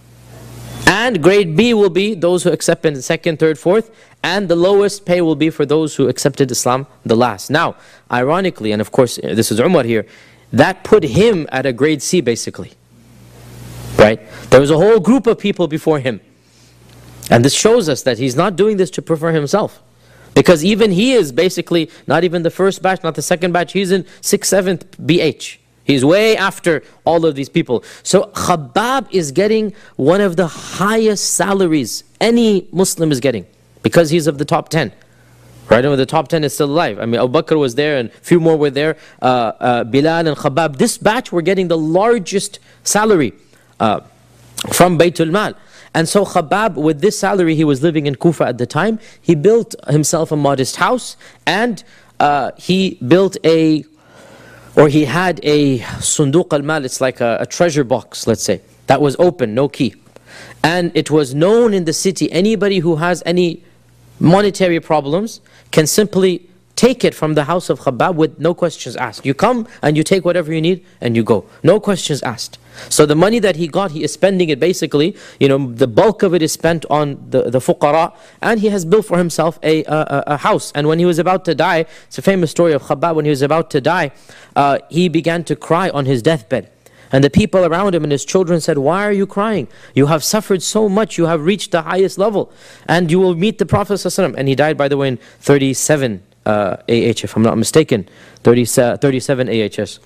And grade B will be those who accept in the second, third, fourth. And the lowest pay will be for those who accepted Islam the last. Now, ironically, and of course, this is Umar here, that put him at a grade C basically. Right? There was a whole group of people before him. And this shows us that he's not doing this to prefer himself. Because even he is basically not even the first batch, not the second batch, he's in sixth, seventh B H. He's way after all of these people. So Khabbab is getting one of the highest salaries any Muslim is getting, because he's of the top ten. Right? And the top ten is still alive. I mean, Abu Bakr was there and a few more were there. Uh, uh, Bilal and Khabbab. This batch were getting the largest salary uh, from Baytul Mal. And so Khabbab, with this salary, he was living in Kufa at the time. He built himself a modest house, and uh, he built a, or he had a sunduq al-mal, it's like a, a treasure box, let's say, that was open, no key. And it was known in the city, anybody who has any monetary problems can simply take it from the house of Khabbab with no questions asked. You come and you take whatever you need and you go. No questions asked. So the money that he got, he is spending it basically, you know, the bulk of it is spent on the, the fuqara, and he has built for himself a, a, a house. And when he was about to die, it's a famous story of Khabbab, when he was about to die, uh, he began to cry on his deathbed. And the people around him and his children said, why are you crying? You have suffered so much, you have reached the highest level, and you will meet the Prophet ﷺ. And he died, by the way, in thirty-seven uh, A H, if I'm not mistaken, thirty-seven A H S.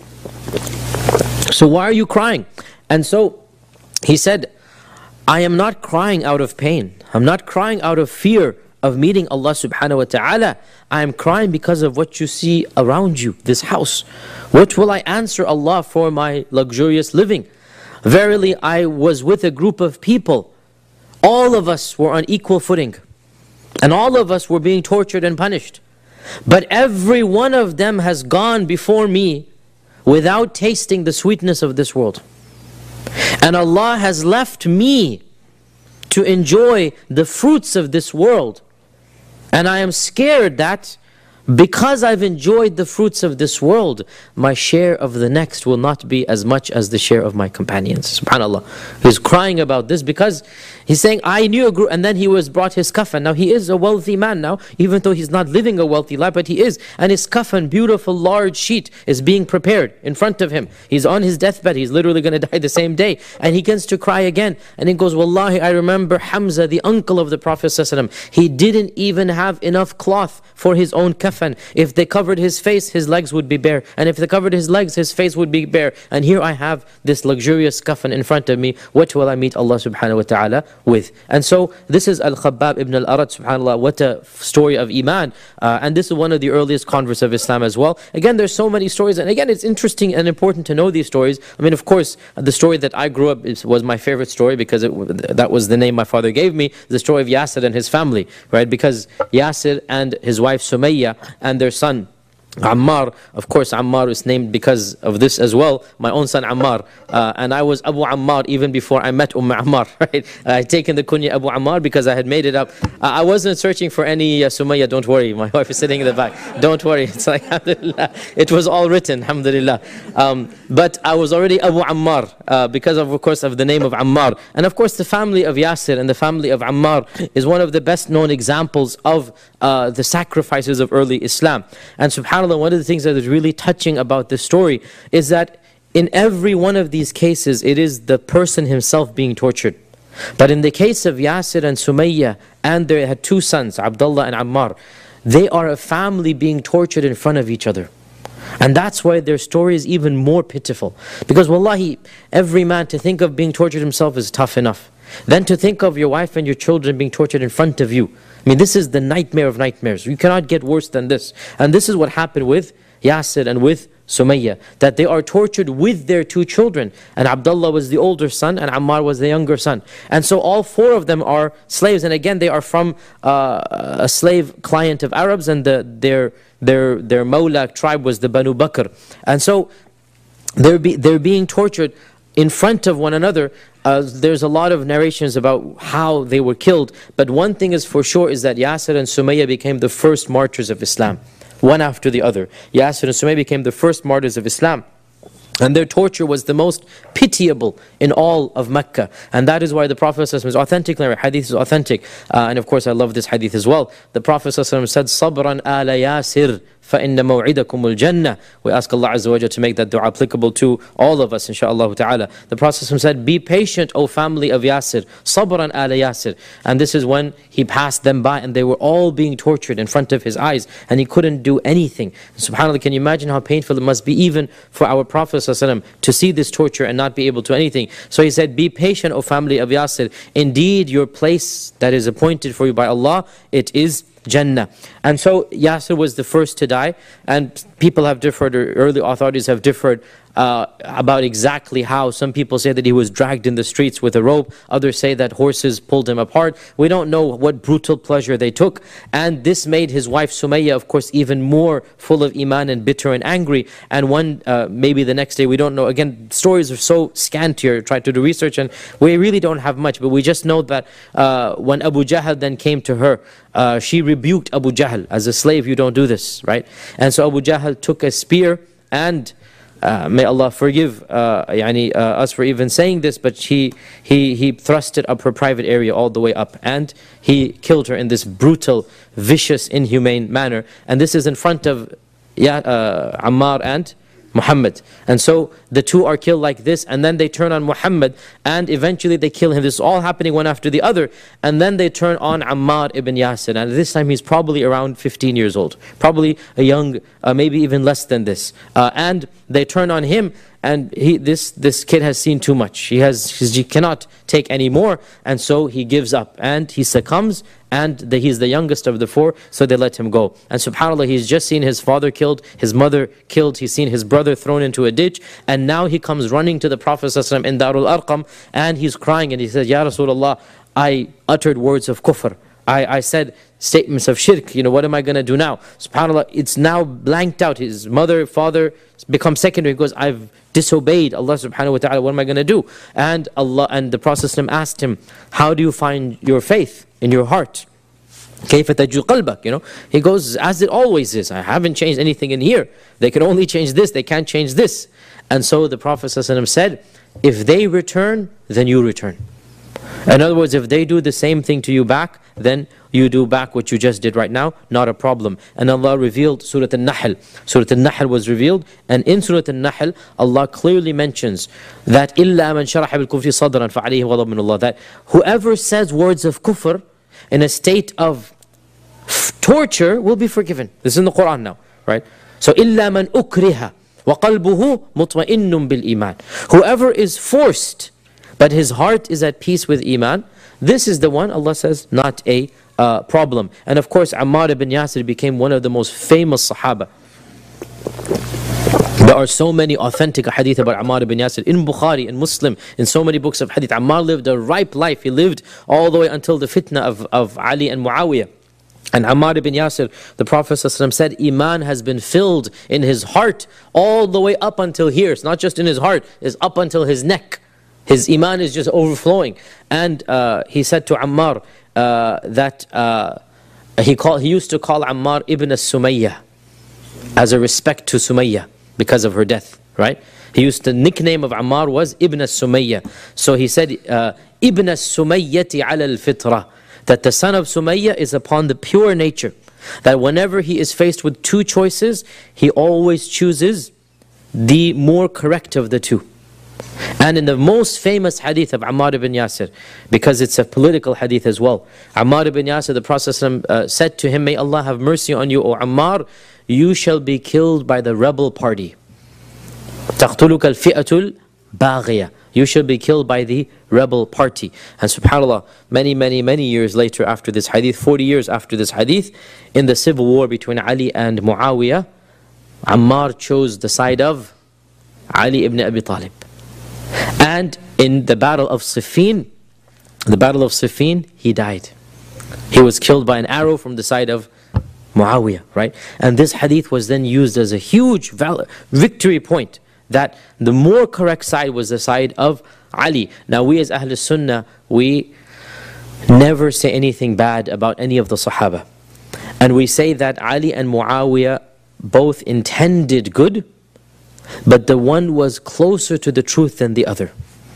So why are you crying? And so he said, I am not crying out of pain. I'm not crying out of fear of meeting Allah subhanahu wa ta'ala. I am crying because of what you see around you, this house. What will I answer Allah for my luxurious living? Verily, I was with a group of people. All of us were on equal footing. And all of us were being tortured and punished. But every one of them has gone before me without tasting the sweetness of this world. And Allah has left me to enjoy the fruits of this world. And I am scared that because I've enjoyed the fruits of this world, my share of the next will not be as much as the share of my companions. SubhanAllah. He's crying about this because he's saying, I knew a group, and then he was brought his kafan. Now he is a wealthy man now, even though he's not living a wealthy life, but he is. And his kafan, beautiful large sheet, is being prepared in front of him. He's on his deathbed, he's literally going to die the same day. And he begins to cry again. And he goes, Wallahi, I remember Hamza, the uncle of the Prophet ﷺ. He didn't even have enough cloth for his own kafan. If they covered his face, his legs would be bare. And if they covered his legs, his face would be bare. And here I have this luxurious kafan in front of me. What will I meet Allah subhanahu wa ta'ala with? And so this is Al-Khabbab ibn al-Arat, subhanAllah. What a story of Iman. Uh, and this is one of the earliest converts of Islam as well. Again, there's so many stories. And again, it's interesting and important to know these stories. I mean, of course, the story that I grew up is, was my favorite story because it, that was the name my father gave me. The story of Yasir and his family, right? Because Yasir and his wife Sumayya and their son Ammar, of course Ammar is named because of this as well, my own son Ammar, uh, and I was Abu Ammar even before I met Umm Ammar, right? I had taken the kunya Abu Ammar because I had made it up. uh, I wasn't searching for any uh, Sumayya, don't worry, my wife is sitting in the back, don't worry, it's like alhamdulillah, it was all written, alhamdulillah. Um, but I was already Abu Ammar uh, because of, of course of the name of Ammar. And of course the family of Yasir and the family of Ammar is one of the best known examples of uh, the sacrifices of early Islam. And subhanAllah, one of the things that is really touching about this story is that in every one of these cases, it is the person himself being tortured. But in the case of Yasir and Sumayya, and they had two sons, Abdullah and Ammar, they are a family being tortured in front of each other. And that's why their story is even more pitiful. Because wallahi, every man to think of being tortured himself is tough enough. Then to think of your wife and your children being tortured in front of you. I mean, this is the nightmare of nightmares. You cannot get worse than this. And this is what happened with Yasir and with Sumayya, that they are tortured with their two children. And Abdullah was the older son and Ammar was the younger son. And so all four of them are slaves. And again, they are from uh, a slave client of Arabs, and the, their, their, their Mawla tribe was the Banu Bakr. And so they're, be, they're being tortured in front of one another. Uh, there's a lot of narrations about how they were killed, but one thing is for sure is that Yasir and Sumayya became the first martyrs of Islam, one after the other. Yasir and Sumayya became the first martyrs of Islam. And their torture was the most pitiable in all of Mecca. And that is why the Prophet ﷺ is authentic, the hadith is authentic. Uh, and of course I love this hadith as well. The Prophet ﷺ said, Sabran ala Yasir, فَإِنَّ مَوْعِدَكُمُ الْجَنَّةِ. We ask Allah Azza wa Jalla to make that dua applicable to all of us, inshaAllah ta'ala. The Prophet ﷺ said, be patient, O family of Yasir. Sabran ala Yasir. And this is when he passed them by and they were all being tortured in front of his eyes and he couldn't do anything. And SubhanAllah, can you imagine how painful it must be even for our Prophet ﷺ to see this torture and not be able to do anything? So he said, be patient, O family of Yasir. Indeed, your place that is appointed for you by Allah, it is Jannah. And so Yasir was the first to die, and people have differed, or early authorities have differed uh, about exactly how. Some people say that he was dragged in the streets with a rope. Others say that horses pulled him apart. We don't know what brutal pleasure they took. And this made his wife Sumayya, of course, even more full of iman and bitter and angry. And one, uh, maybe the next day, we don't know. Again, stories are so scant here. Try to do research and we really don't have much. But we just know that uh, when Abu Jahl then came to her, uh, she rebuked Abu Jahl. As a slave, you don't do this, right? And so Abu Jahl took a spear and Uh, may Allah forgive uh, yani, uh, us for even saying this, but he, he, he thrust it up her private area all the way up, and he killed her in this brutal, vicious, inhumane manner. And this is in front of yeah, uh, Ammar and Muhammad. And so the two are killed like this, and then they turn on Muhammad, and eventually they kill him. This is all happening one after the other. And then they turn on Ammar ibn Yasir, and this time he's probably around fifteen years old, probably a young, uh, maybe even less than this. Uh, and they turn on him, and he, this, this kid has seen too much. He, has, he cannot take any more, and so he gives up, and he succumbs, and the, he's the youngest of the four, so they let him go. And subhanAllah, he's just seen his father killed, his mother killed, he's seen his brother thrown into a ditch, and now he comes running to the Prophet ﷺ in Darul Arqam, and he's crying, and he says, Ya Rasulullah, I uttered words of kufr. I, I said statements of shirk, you know, what am I going to do now? SubhanAllah, it's now blanked out. His mother, father become secondary. He goes, I've disobeyed Allah subhanahu wa ta'ala, what am I going to do? And Allah and the Prophet asked him, how do you find your faith in your heart? كيف تجو قلبك, you know? He goes, as it always is. I haven't changed anything in here. They can only change this, they can't change this. And so the Prophet said, if they return, then you return. In other words, if they do the same thing to you back, then you do back what you just did right now, not a problem. And Allah revealed Surah Al-Nahl. Surah Al-Nahl was revealed, and in Surah Al-Nahl, Allah clearly mentions that إِلَّا مَنْ شَرَحَ بِالْكُفْرِ صَدْرًا فَعَلَيْهِ غَضَبٌ مِنَ اللَّهِ, that whoever says words of kufr in a state of torture will be forgiven. This is in the Quran now, right? So إِلَّا مَنْ أُكْرِهَ وَقَلْبُهُ مُطْمَئِنٌ بِالْإِيمَانِ, whoever is forced but his heart is at peace with iman, this is the one, Allah says, not a uh, problem. And of course, Ammar ibn Yasir became one of the most famous Sahaba. There are so many authentic hadith about Ammar ibn Yasir in Bukhari, in Muslim, in so many books of hadith. Ammar lived a ripe life. He lived all the way until the fitna of, of Ali and Muawiyah. And Ammar ibn Yasir, the Prophet ﷺ said, iman has been filled in his heart all the way up until here. It's not just in his heart, it's up until his neck. His iman is just overflowing. And uh, he said to Ammar uh, that uh, he, call, he used to call Ammar Ibn as-Sumayya as a respect to Sumayya because of her death, right? He used the nickname of Ammar was Ibn as-Sumayya. So he said, uh, Ibn as-Sumayyati ala al-fitra, that the son of Sumayya is upon the pure nature. That whenever he is faced with two choices, he always chooses the more correct of the two. And in the most famous hadith of Ammar ibn Yasir, because it's a political hadith as well, Ammar ibn Yasir, the Prophet uh, said to him, may Allah have mercy on you, O Ammar, you shall be killed by the rebel party. تَقْتُلُكَ الْفِئَةُ الْبَاغِيَةُ, you shall be killed by the rebel party. And subhanAllah, many, many, many years later after this hadith, forty years after this hadith, in the civil war between Ali and Muawiyah, Ammar chose the side of Ali ibn Abi Talib. And in the battle of Siffin, the battle of Siffin, he died. He was killed by an arrow from the side of Muawiyah, right? And this hadith was then used as a huge victory point, that the more correct side was the side of Ali. Now we as Ahl Sunnah, we never say anything bad about any of the Sahaba. And we say that Ali and Muawiyah both intended good, but the one was closer to the truth than the other.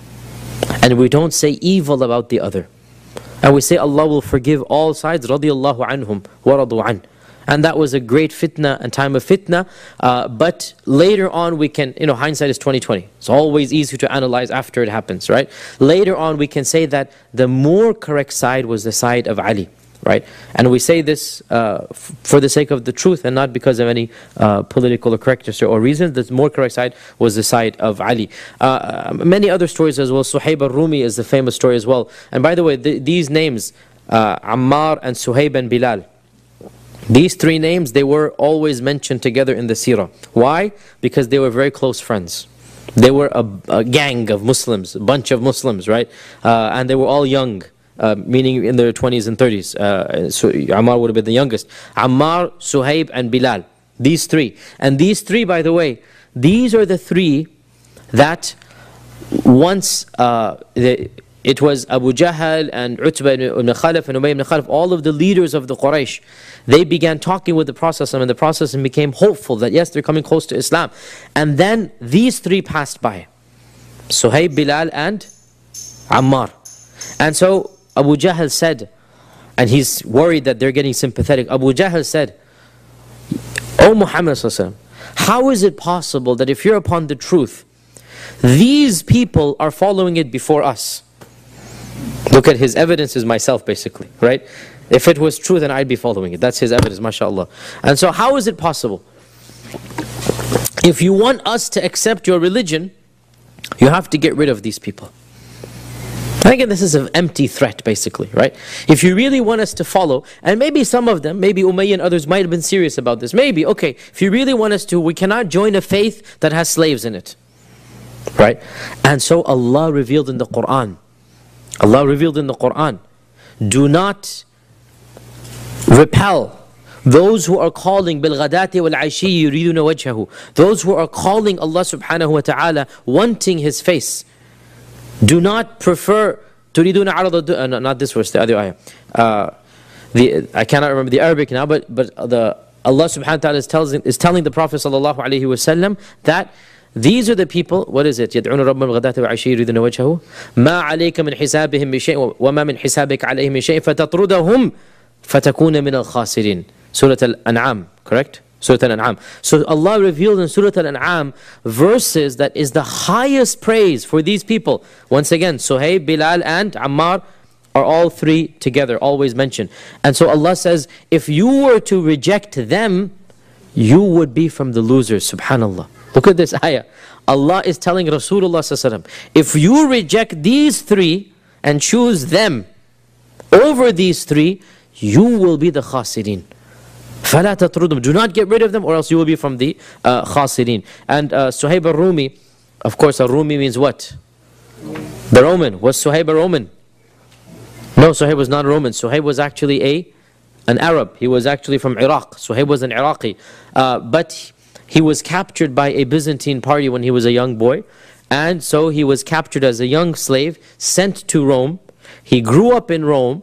And we don't say evil about the other. And we say Allah will forgive all sides, radiyallahu anhum wa radu an. And that was a great fitna and time of fitna. Uh, but later on we can, you know, hindsight is twenty twenty. It's always easy to analyze after it happens, right? Later on we can say that the more correct side was the side of Ali. Right? And we say this uh, for the sake of the truth and not because of any uh, political or correctness or reason. The more correct side was the side of Ali. Uh, many other stories as well. Suhaib al-Rumi is the famous story as well. And by the way, th these names, uh, Ammar and Suhaib and Bilal, these three names, they were always mentioned together in the seerah. Why? Because they were very close friends. They were a, a gang of Muslims, a bunch of Muslims, right? Uh, and they were all young, uh, meaning in their twenties and thirties. Uh, so Ammar would have been the youngest. Ammar, Suhaib, and Bilal. These three. And these three, by the way, these are the three that once uh, the, it was Abu Jahl and Utbah ibn Khalaf and Umayy ibn Khalaf, all of the leaders of the Quraysh, they began talking with the Prophet and the Prophet became hopeful that yes, they're coming close to Islam. And then these three passed by, Suhaib, Bilal and Ammar. And so Abu Jahl said, and he's worried that they're getting sympathetic, Abu Jahl said, O Muhammad, how is it possible that if you're upon the truth, these people are following it before us? Look at his evidence is myself basically, right? If it was true, then I'd be following it. That's his evidence, mashallah. And so how is it possible? If you want us to accept your religion, you have to get rid of these people. And again, this is an empty threat basically, right? If you really want us to follow, and maybe some of them, maybe Umayyah and others might have been serious about this. Maybe, okay, if you really want us to, we cannot join a faith that has slaves in it. Right? And so Allah revealed in the Quran, Allah revealed in the Quran, do not repel those who are calling بالغداة والعشي يريدون وجهه, those who are calling Allah subhanahu wa ta'ala, wanting His face. Do not prefer تريدون عرض, uh, not this verse, the other ayah. Uh, the, I cannot remember the Arabic now, but, but the, Allah subhanahu wa ta'ala is, tells, is telling the Prophet sallallahu alayhi wa sallam that these are the people, what is it? يدعون ربهم الغداة والعشي يريدون وجهه ما عليك من حسابهم بشيء وما من حسابك عليهم من شيء فتطردهم فتكون من الخاسرين. Surah Al-An'am, correct? Surah Al-An'am. So Allah revealed in Surah Al-An'am verses that is the highest praise for these people. Once again, Suhaib, Bilal and Ammar are all three together, always mentioned. And so Allah says, if you were to reject them, you would be from the losers, subhanallah. Look at this ayah. Allah is telling Rasulullah sallallahu alaihi wasallam, if you reject these three and choose them over these three, you will be the khasirin. فَلَا تَطْرُدُمْ. Do not get rid of them or else you will be from the uh, khasirin. And uh, Suhaib al-Rumi, of course al-Rumi means what? The Roman. Was Suhaib a Roman? No, Suhaib was not a Roman. Suhaib was actually a an Arab. He was actually from Iraq. Suhaib was an Iraqi. Uh, but he was captured by a Byzantine party when he was a young boy. And so he was captured as a young slave, sent to Rome. He grew up in Rome.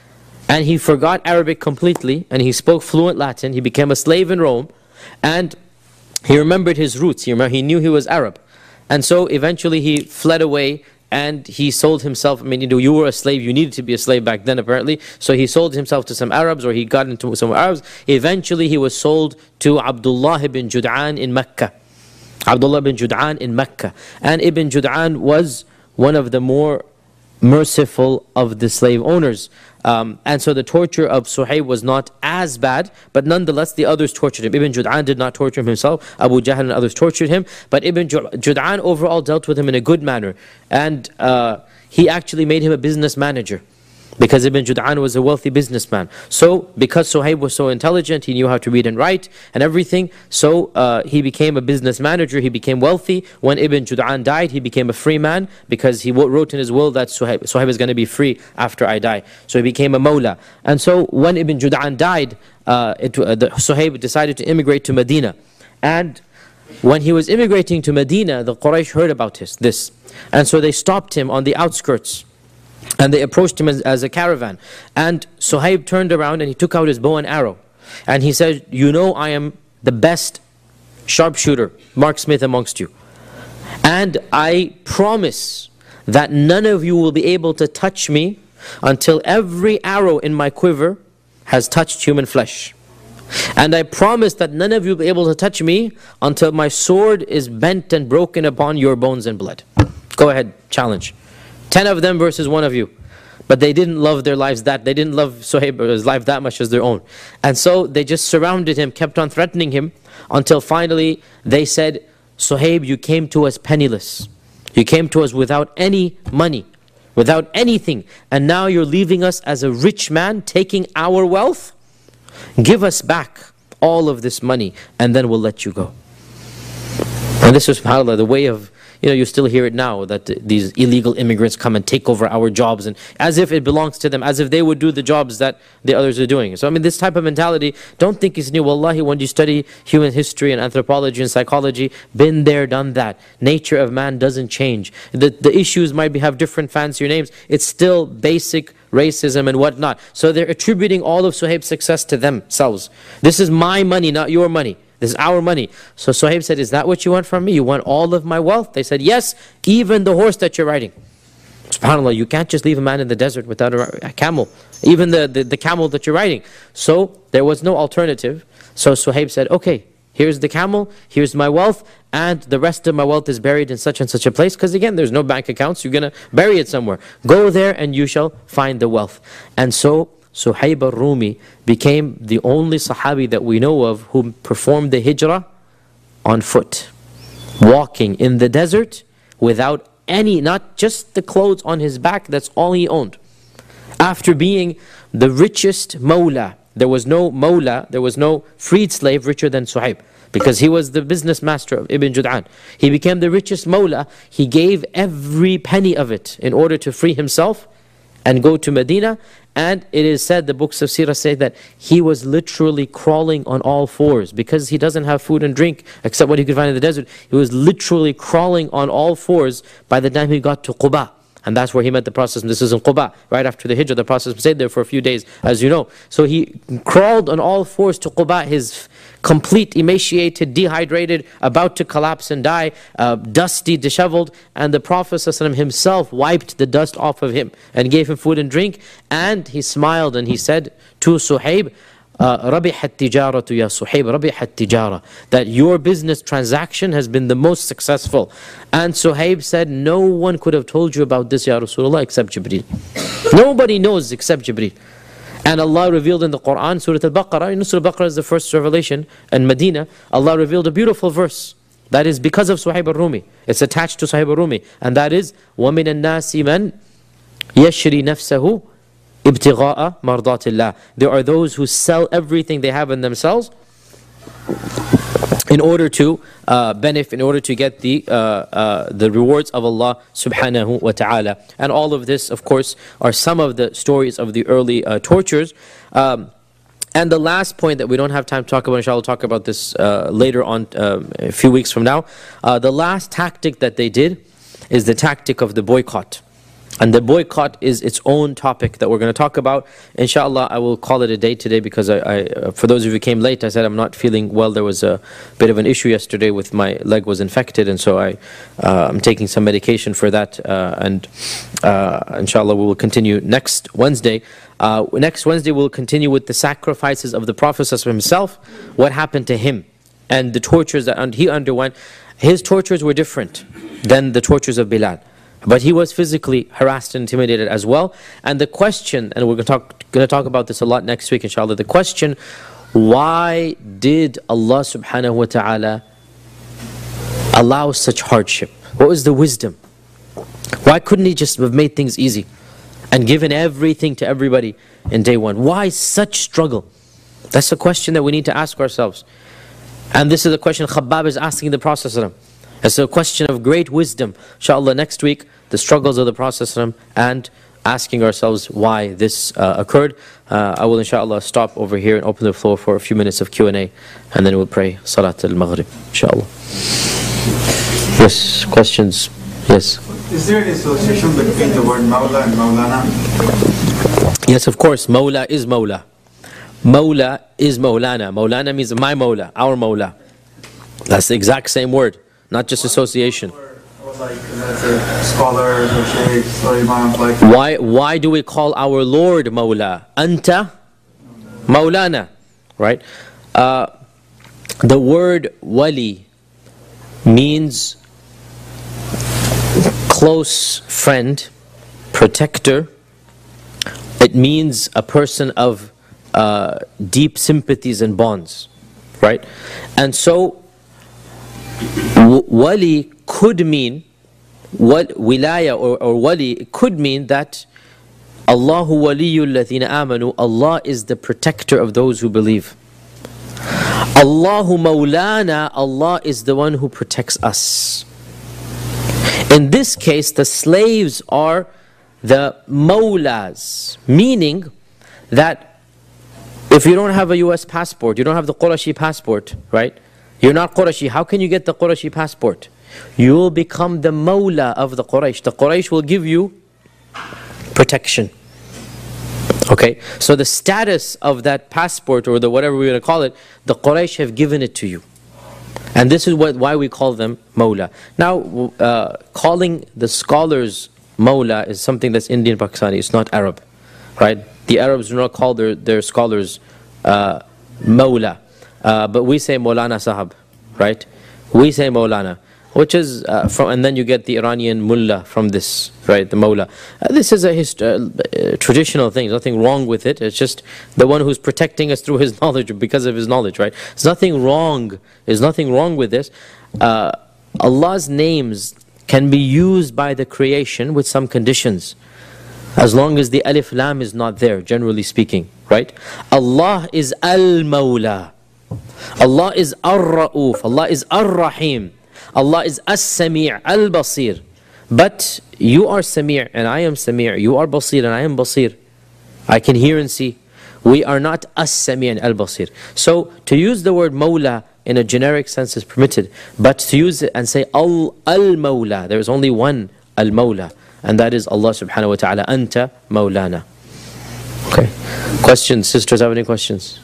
And he forgot Arabic completely, and he spoke fluent Latin. He became a slave in Rome, and he remembered his roots. He, remember, he knew he was Arab. And so eventually he fled away, and he sold himself. I mean, you know, you were a slave, you needed to be a slave back then apparently. So he sold himself to some Arabs, or he got into some Arabs. Eventually he was sold to Abdullah ibn Jud'an in Mecca. Abdullah ibn Jud'an in Mecca. And Ibn Jud'an was one of the more merciful of the slave owners. Um, and so the torture of Suhaib was not as bad, but nonetheless the others tortured him. Ibn Jud'an did not torture him himself. Abu Jahl and others tortured him. But Ibn Jud'an overall dealt with him in a good manner. And uh, he actually made him a business manager, because Ibn Jud'an was a wealthy businessman. So because Suhaib was so intelligent, he knew how to read and write and everything, so uh, he became a business manager, he became wealthy. When Ibn Jud'an died, he became a free man, because he wrote in his will that Suhaib, Suhaib is going to be free after I die. So he became a mawla. And so when Ibn Jud'an died, uh, it, uh, the, Suhaib decided to immigrate to Medina. And when he was immigrating to Medina, the Quraysh heard about his, this. And so they stopped him on the outskirts. And they approached him as, as a caravan. And Suhaib turned around and he took out his bow and arrow. And he said, you know I am the best sharpshooter, marksmith amongst you. And I promise that none of you will be able to touch me until every arrow in my quiver has touched human flesh. And I promise that none of you will be able to touch me until my sword is bent and broken upon your bones and blood. Go ahead, challenge. Ten of them versus one of you. But they didn't love their lives that, they didn't love Suhaib's life that much as their own. And so they just surrounded him, kept on threatening him, until finally they said, Suhaib, you came to us penniless. You came to us without any money, without anything. And now you're leaving us as a rich man, taking our wealth. Give us back all of this money, and then we'll let you go. And this is, subhanAllah, the way of, you know, you still hear it now, that these illegal immigrants come and take over our jobs, and as if it belongs to them, as if they would do the jobs that the others are doing. So I mean, this type of mentality, don't think it's new. Wallahi, when you study human history and anthropology and psychology, been there, done that. Nature of man doesn't change. The, the issues might be, have different fancier names. It's still basic racism and whatnot. So they're attributing all of Suhaib's success to themselves. This is my money, not your money. This is our money. So Suhaib said, is that what you want from me? You want all of my wealth? They said, yes, even the horse that you're riding. SubhanAllah, you can't just leave a man in the desert without a, a camel. Even the, the, the camel that you're riding. So there was no alternative. So Suhaib said, okay, here's the camel, here's my wealth, and the rest of my wealth is buried in such and such a place. Because again, there's no bank accounts, you're going to bury it somewhere. Go there and you shall find the wealth. And so Suhaib al-Rumi became the only Sahabi that we know of who performed the hijrah on foot, walking in the desert without any, not just the clothes on his back, that's all he owned. After being the richest Mawla, there was no Mawla, there was no freed slave richer than Suhaib, because he was the business master of Ibn Jud'an. He became the richest Mawla. He gave every penny of it in order to free himself and go to Medina. And it is said, the books of Sirah say that he was literally crawling on all fours because he doesn't have food and drink except what he could find in the desert. He was literally crawling on all fours by the time he got to Quba. And that's where he met the Prophet. This is in Quba, right after the Hijrah. The Prophet stayed there for a few days, as you know. So he crawled on all fours to Quba, his complete, emaciated, dehydrated, about to collapse and die, uh, dusty, disheveled. And the Prophet ﷺ himself wiped the dust off of him and gave him food and drink. And he smiled and he said to Suhaib, رَبِحَ التِّجَارَةُ يَا سُحَيْبَ رَبِحَ التِّجَارَةُ, that your business transaction has been the most successful. And Suhaib said, no one could have told you about this, Ya Rasulullah, except Jibreel. Nobody knows except Jibreel. And Allah revealed in the Quran, Surah Al-Baqarah, you know, Surah Al-Baqarah is the first revelation in Medina. Allah revealed a beautiful verse that is because of Suhaib al-Rumi. It's attached to Suhaib al-Rumi. And that is, وَمِنَ النَّاسِ مَنْ يَشْرِي نَفْسَهُ ibtigha'a mardatillah. There are those who sell everything they have in themselves in order to uh, benefit, in order to get the uh, uh, the rewards of Allah subhanahu wa ta'ala. And all of this, of course, are some of the stories of the early uh, tortures. Um, and the last point that we don't have time to talk about, inshallah, we'll talk about this uh, later on, uh, a few weeks from now. Uh, the last tactic that they did is the tactic of the boycott. And the boycott is its own topic that we're going to talk about. Inshallah, I will call it a day today because I, I uh, for those of you who came late, I said I'm not feeling well. There was a bit of an issue yesterday with my leg was infected, and so I, uh, I'm taking some medication for that. Uh, and uh, inshallah, we will continue next Wednesday. Uh, next Wednesday, we'll continue with the sacrifices of the Prophet himself, what happened to him, and the tortures that he underwent. His tortures were different than the tortures of Bilal. But he was physically harassed and intimidated as well. And the question, and we're going to talk, going to talk about this a lot next week, inshallah. The question, why did Allah subhanahu wa ta'ala allow such hardship? What was the wisdom? Why couldn't He just have made things easy and given everything to everybody in day one? Why such struggle? That's a question that we need to ask ourselves. And this is the question Khabbab is asking the Prophet. It's a question of great wisdom. Inshallah, next week, the struggles of the Prophet and asking ourselves why this uh, occurred. Uh, I will, inshallah, stop over here and open the floor for a few minutes of Q and A, and then we'll pray Salat al-Maghrib, inshallah. Yes, questions? Yes. Is there any association between the word Mawla and Mawlana? Yes, of course. Mawla is Mawla. Mawla is Mawlana. Mawlana means my Mawla, our Mawla. That's the exact same word. Not just association. Or, or like, let's say, scholars or sheikhs or imams, like... Why, why do we call our Lord Mawla? Anta Mawlana. Right? Uh, the word wali means close friend, protector. It means a person of uh, deep sympathies and bonds. Right? And so, wali could mean, what wilaya or, or wali could mean that Allahu waliyul ladhina amanu, Allah is the protector of those who believe. Allahu mawlana, Allah is the one who protects us. In this case, the slaves are the mawlas, meaning that if you don't have a U S passport, you don't have the Qurashi passport, right? You're not Qurashi, how can you get the Qurashi passport? You will become the mawla of the Quraysh. The Quraysh will give you protection. Okay, so the status of that passport, or the whatever we're going to call it, the Quraysh have given it to you. And this is what, why we call them mawla. Now, uh, calling the scholars mawla is something that's Indian Pakistani, it's not Arab, right? The Arabs do not call their, their scholars uh, mawla, uh, but we say Maulana Sahab, right? We say Maulana, which is uh, from, and then you get the Iranian mullah from this, right? The mawla. Uh, this is a hist uh, uh, traditional thing. There's nothing wrong with it. It's just the one who's protecting us through his knowledge, because of his knowledge, right? There's nothing wrong. There's nothing wrong with this. Uh, Allah's names can be used by the creation with some conditions, as long as the alif lam is not there, generally speaking, right? Allah is al-mawla. Allah is ar-ra'uf. Allah is ar-rahim. Allah is as-sami' al-basir. But you are sami' and I am sami'. You are basir and I am basir. I can hear and see. We are not as-sami' and al-basir. So to use the word mawla in a generic sense is permitted. But to use it and say al-mawla, there is only one al-mawla. And that is Allah subhanahu wa ta'ala. Anta mawlana. Okay. Questions? Sisters, have any questions?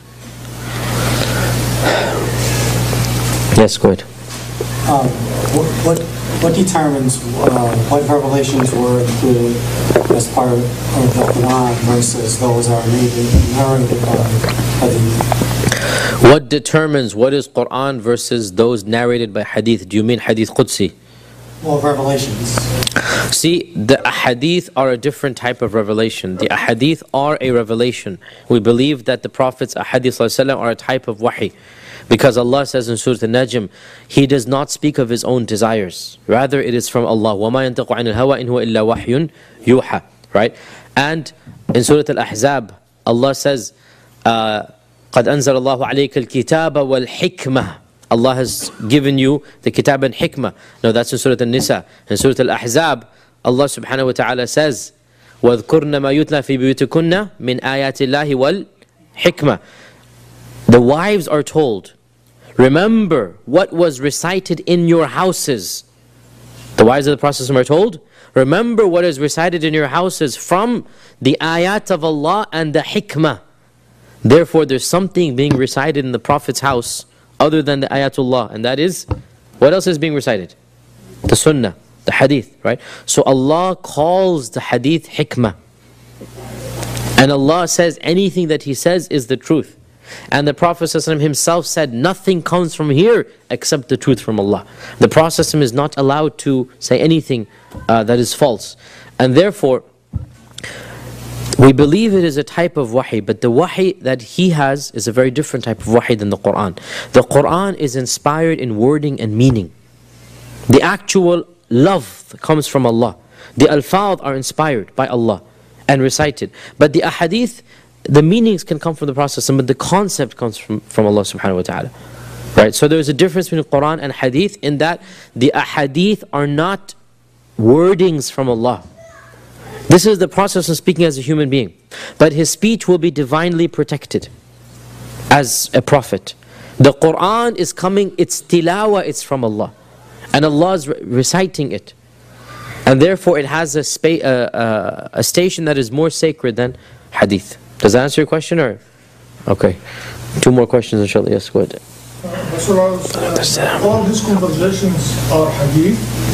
Yes, go ahead. Um, what, what what determines uh, what revelations were included as part of the Quran versus those that are narrated by Hadith? What determines what is Quran versus those narrated by Hadith? Do you mean Hadith Qudsi? Well, revelations. See, the Ahadith are a different type of revelation. The Ahadith are a revelation. We believe that the Prophet's Ahadith are a type of wahi. Because Allah says in Surah An-Najm, He does not speak of His own desires. Rather, it is from Allah. وَمَا يَنْتَقُ عَنِ الْهَوَىٰ إِنْ هُوَ إِلَّا وَحْيٌ يُوحَىٰ. Right? And in Surah Al-Ahzab, Allah says, uh, قَدْ أَنزَلَ اللَّهُ عَلَيْكَ الْكِتَابَ وَالْحِكْمَةِ. Allah has given you the kitab and hikmah. No, that's in Surah An-Nisa. In Surah Al-Ahzab, Allah subhanahu wa ta'ala says, وَاذْكُرْنَ مَا يُتْلَى فِي بُيُوتِكُنَّ مِنْ آيَاتِ اللَّهِ وَالْحِكْمَةِ. The wives are told, remember what was recited in your houses. The wives of the Prophet are told, remember what is recited in your houses from the ayat of Allah and the hikmah. Therefore, there's something being recited in the Prophet's house other than the ayatullah, and that is, what else is being recited? The sunnah, the hadith, right? So Allah calls the hadith hikmah. And Allah says anything that He says is the truth. And the Prophet ﷺ himself said, nothing comes from here except the truth from Allah. The Prophet ﷺ is not allowed to say anything uh, that is false. And therefore, we believe it is a type of wahi, but the wahi that he has is a very different type of wahi than the Quran. The Quran is inspired in wording and meaning. The actual love comes from Allah. The alfaz are inspired by Allah and recited. But the ahadith, the meanings can come from the Prophet, but the concept comes from, from Allah subhanahu wa ta'ala. Right? So there is a difference between Quran and hadith in that the ahadith are not wordings from Allah. This is the process of speaking as a human being. But his speech will be divinely protected as a prophet. The Quran is coming, it's tilawa, it's from Allah. And Allah is re reciting it. And therefore it has a, spa uh, uh, a station that is more sacred than hadith. Does that answer your question? Or okay. Two more questions inshallah. Yes, go ahead. Uh, all these conversations are hadith?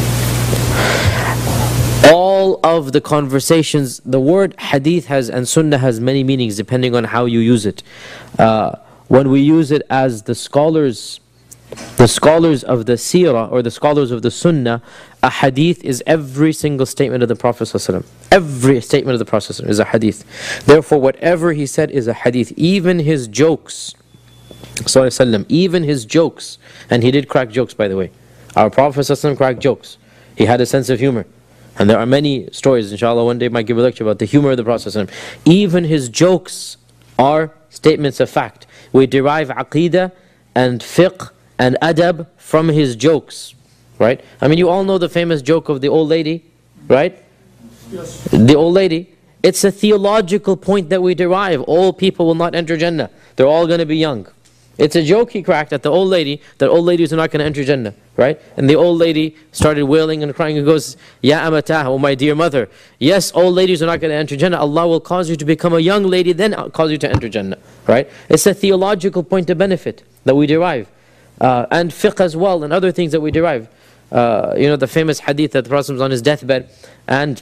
All of the conversations, the word hadith has and sunnah has many meanings depending on how you use it. Uh, when we use it as the scholars, the scholars of the seerah or the scholars of the sunnah, a hadith is every single statement of the Prophet ﷺ. Every statement of the Prophet ﷺ is a hadith. Therefore, whatever he said is a hadith. Even his jokes, ﷺ, even his jokes, and he did crack jokes, by the way. Our Prophet ﷺ cracked jokes. He had a sense of humor. And there are many stories, inshallah, one day I might give a lecture about the humor of the Prophet ﷺ. Even his jokes are statements of fact. We derive aqeedah and fiqh and adab from his jokes. right? I mean, you all know the famous joke of the old lady, right? Yes. The old lady. It's a theological point that we derive. All people will not enter Jannah. They're all going to be young. It's a joke he cracked at the old lady, that old ladies are not going to enter Jannah, right? And the old lady started wailing and crying and goes, Ya amatah, oh my dear mother, yes, old ladies are not going to enter Jannah. Allah will cause you to become a young lady, then cause you to enter Jannah, right? It's a theological point of benefit that we derive. Uh, and fiqh as well, and other things that we derive. Uh, you know, the famous hadith that the Prophet was on his deathbed, and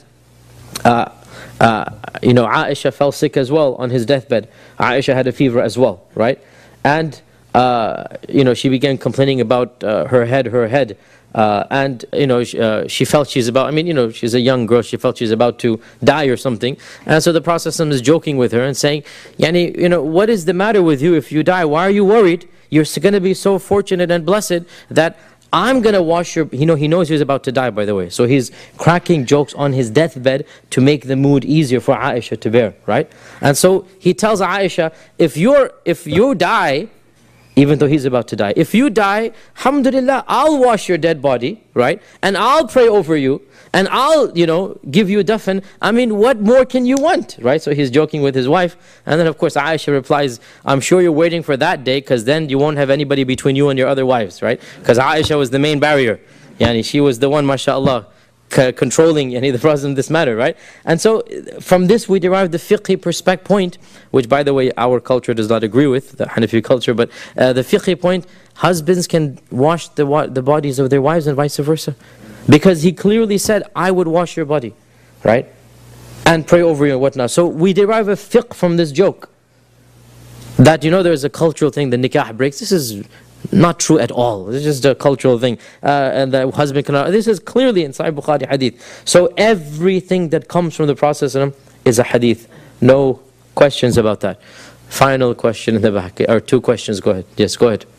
uh, uh, you know, Aisha fell sick as well on his deathbed. Aisha had a fever as well, right? And, uh, you know, she began complaining about uh, her head, her head. Uh, and, you know, she, uh, she felt she's about, I mean, you know, she's a young girl. She felt she's about to die or something. And so the Prophet is joking with her and saying, Yani, you know, what is the matter with you if you die? Why are you worried? You're going to be so fortunate and blessed that I'm going to wash your... You know, he knows he's about to die, by the way. So he's cracking jokes on his deathbed to make the mood easier for Aisha to bear, right? And so he tells Aisha, if you're, if you die, even though he's about to die, if you die, alhamdulillah, I'll wash your dead body, right? And I'll pray over you, and I'll, you know, give you dafn. I mean, what more can you want, right? So he's joking with his wife. And then, of course, Aisha replies, I'm sure you're waiting for that day, because then you won't have anybody between you and your other wives, right? Because Aisha was the main barrier. Yani, she was the one, mashallah, controlling yani, the Prophet in this matter, right? And so from this we derive the fiqhi perspective point, which by the way our culture does not agree with, the Hanafi culture, but uh, the fiqhi point, husbands can wash the, wa the bodies of their wives and vice versa. Because he clearly said, I would wash your body, right? And pray over you and whatnot. So we derive a fiqh from this joke. That, you know, there's a cultural thing, the nikah breaks. This is not true at all. It's just a cultural thing. Uh, and the husband cannot. This is clearly in Sahih Bukhari hadith. So everything that comes from the Prophet is a hadith. No questions about that. Final question in the back. Or two questions. Go ahead. Yes, go ahead.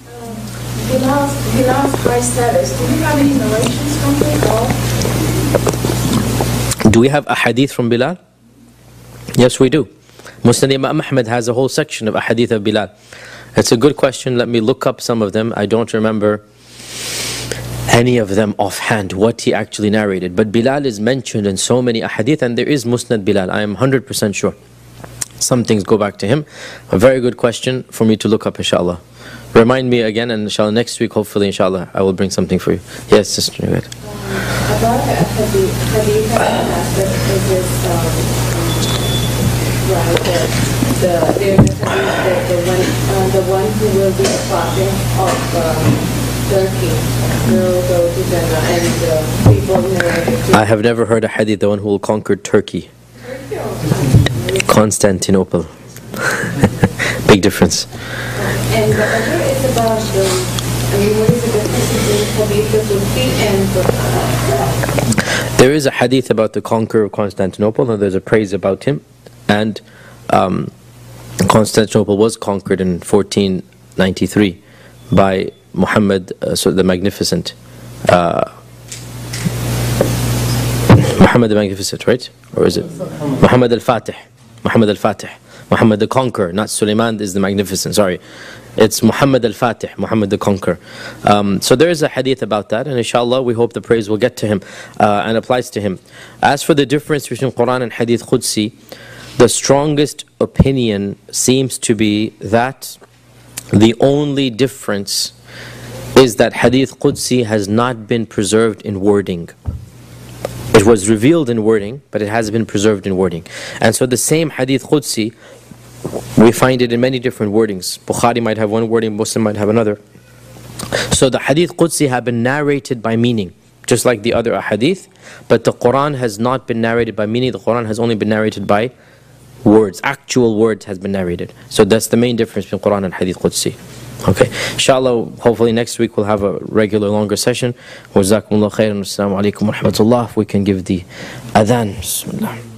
Bilal's, Bilal's high status. Do we have any narrations from him? Do we have a hadith from Bilal? Yes, we do. Musnad Imam Ahmad has a whole section of a hadith of Bilal. It's a good question. Let me look up some of them. I don't remember any of them offhand, what he actually narrated. But Bilal is mentioned in so many ahadith, and there is Musnad Bilal. I am one hundred percent sure. Some things go back to him. A very good question for me to look up, inshallah. Remind me again, and inshallah next week, hopefully, inshallah, I will bring something for you. Yes, sister. Go ahead. Um, about the hadith, hadith that is this, um, right, the, the, there's a hadith that the one, uh, the one who will be the prophet of um, Turkey will go to Jannah, and the people narrated. I have never heard a hadith, the one who will conquer Turkey. Turkey or Constantinople. Big difference. And the other is about the, I mean, what is the difference between hadith al-Qudsi and the, There is a hadith about the conqueror of Constantinople, and there's a praise about him. And um, Constantinople was conquered in fourteen ninety-three by Muhammad, uh, so the Magnificent. Uh, Muhammad the Magnificent, right? Or is it Muhammad al-Fatih? Muhammad al-Fatih. Muhammad the Conqueror, not Suleiman is the Magnificent, sorry. It's Muhammad al-Fatih, Muhammad the Conqueror. Um, so there is a hadith about that, and inshallah we hope the praise will get to him uh, and applies to him. As for the difference between Quran and Hadith Qudsi, the strongest opinion seems to be that the only difference is that Hadith Qudsi has not been preserved in wording. It was revealed in wording, but it has been preserved in wording. And so the same Hadith Qudsi, we find it in many different wordings. Bukhari might have one wording, Muslim might have another. So the Hadith Qudsi have been narrated by meaning, just like the other Hadith. But the Quran has not been narrated by meaning. The Quran has only been narrated by words. Actual words has been narrated. So that's the main difference between Quran and Hadith Qudsi. Okay, inshallah, hopefully next week we'll have a regular longer session. Wa jazakumullah khairan. Assalamu alaikum wa rahmatullah. We can give the adhan. Bismillah.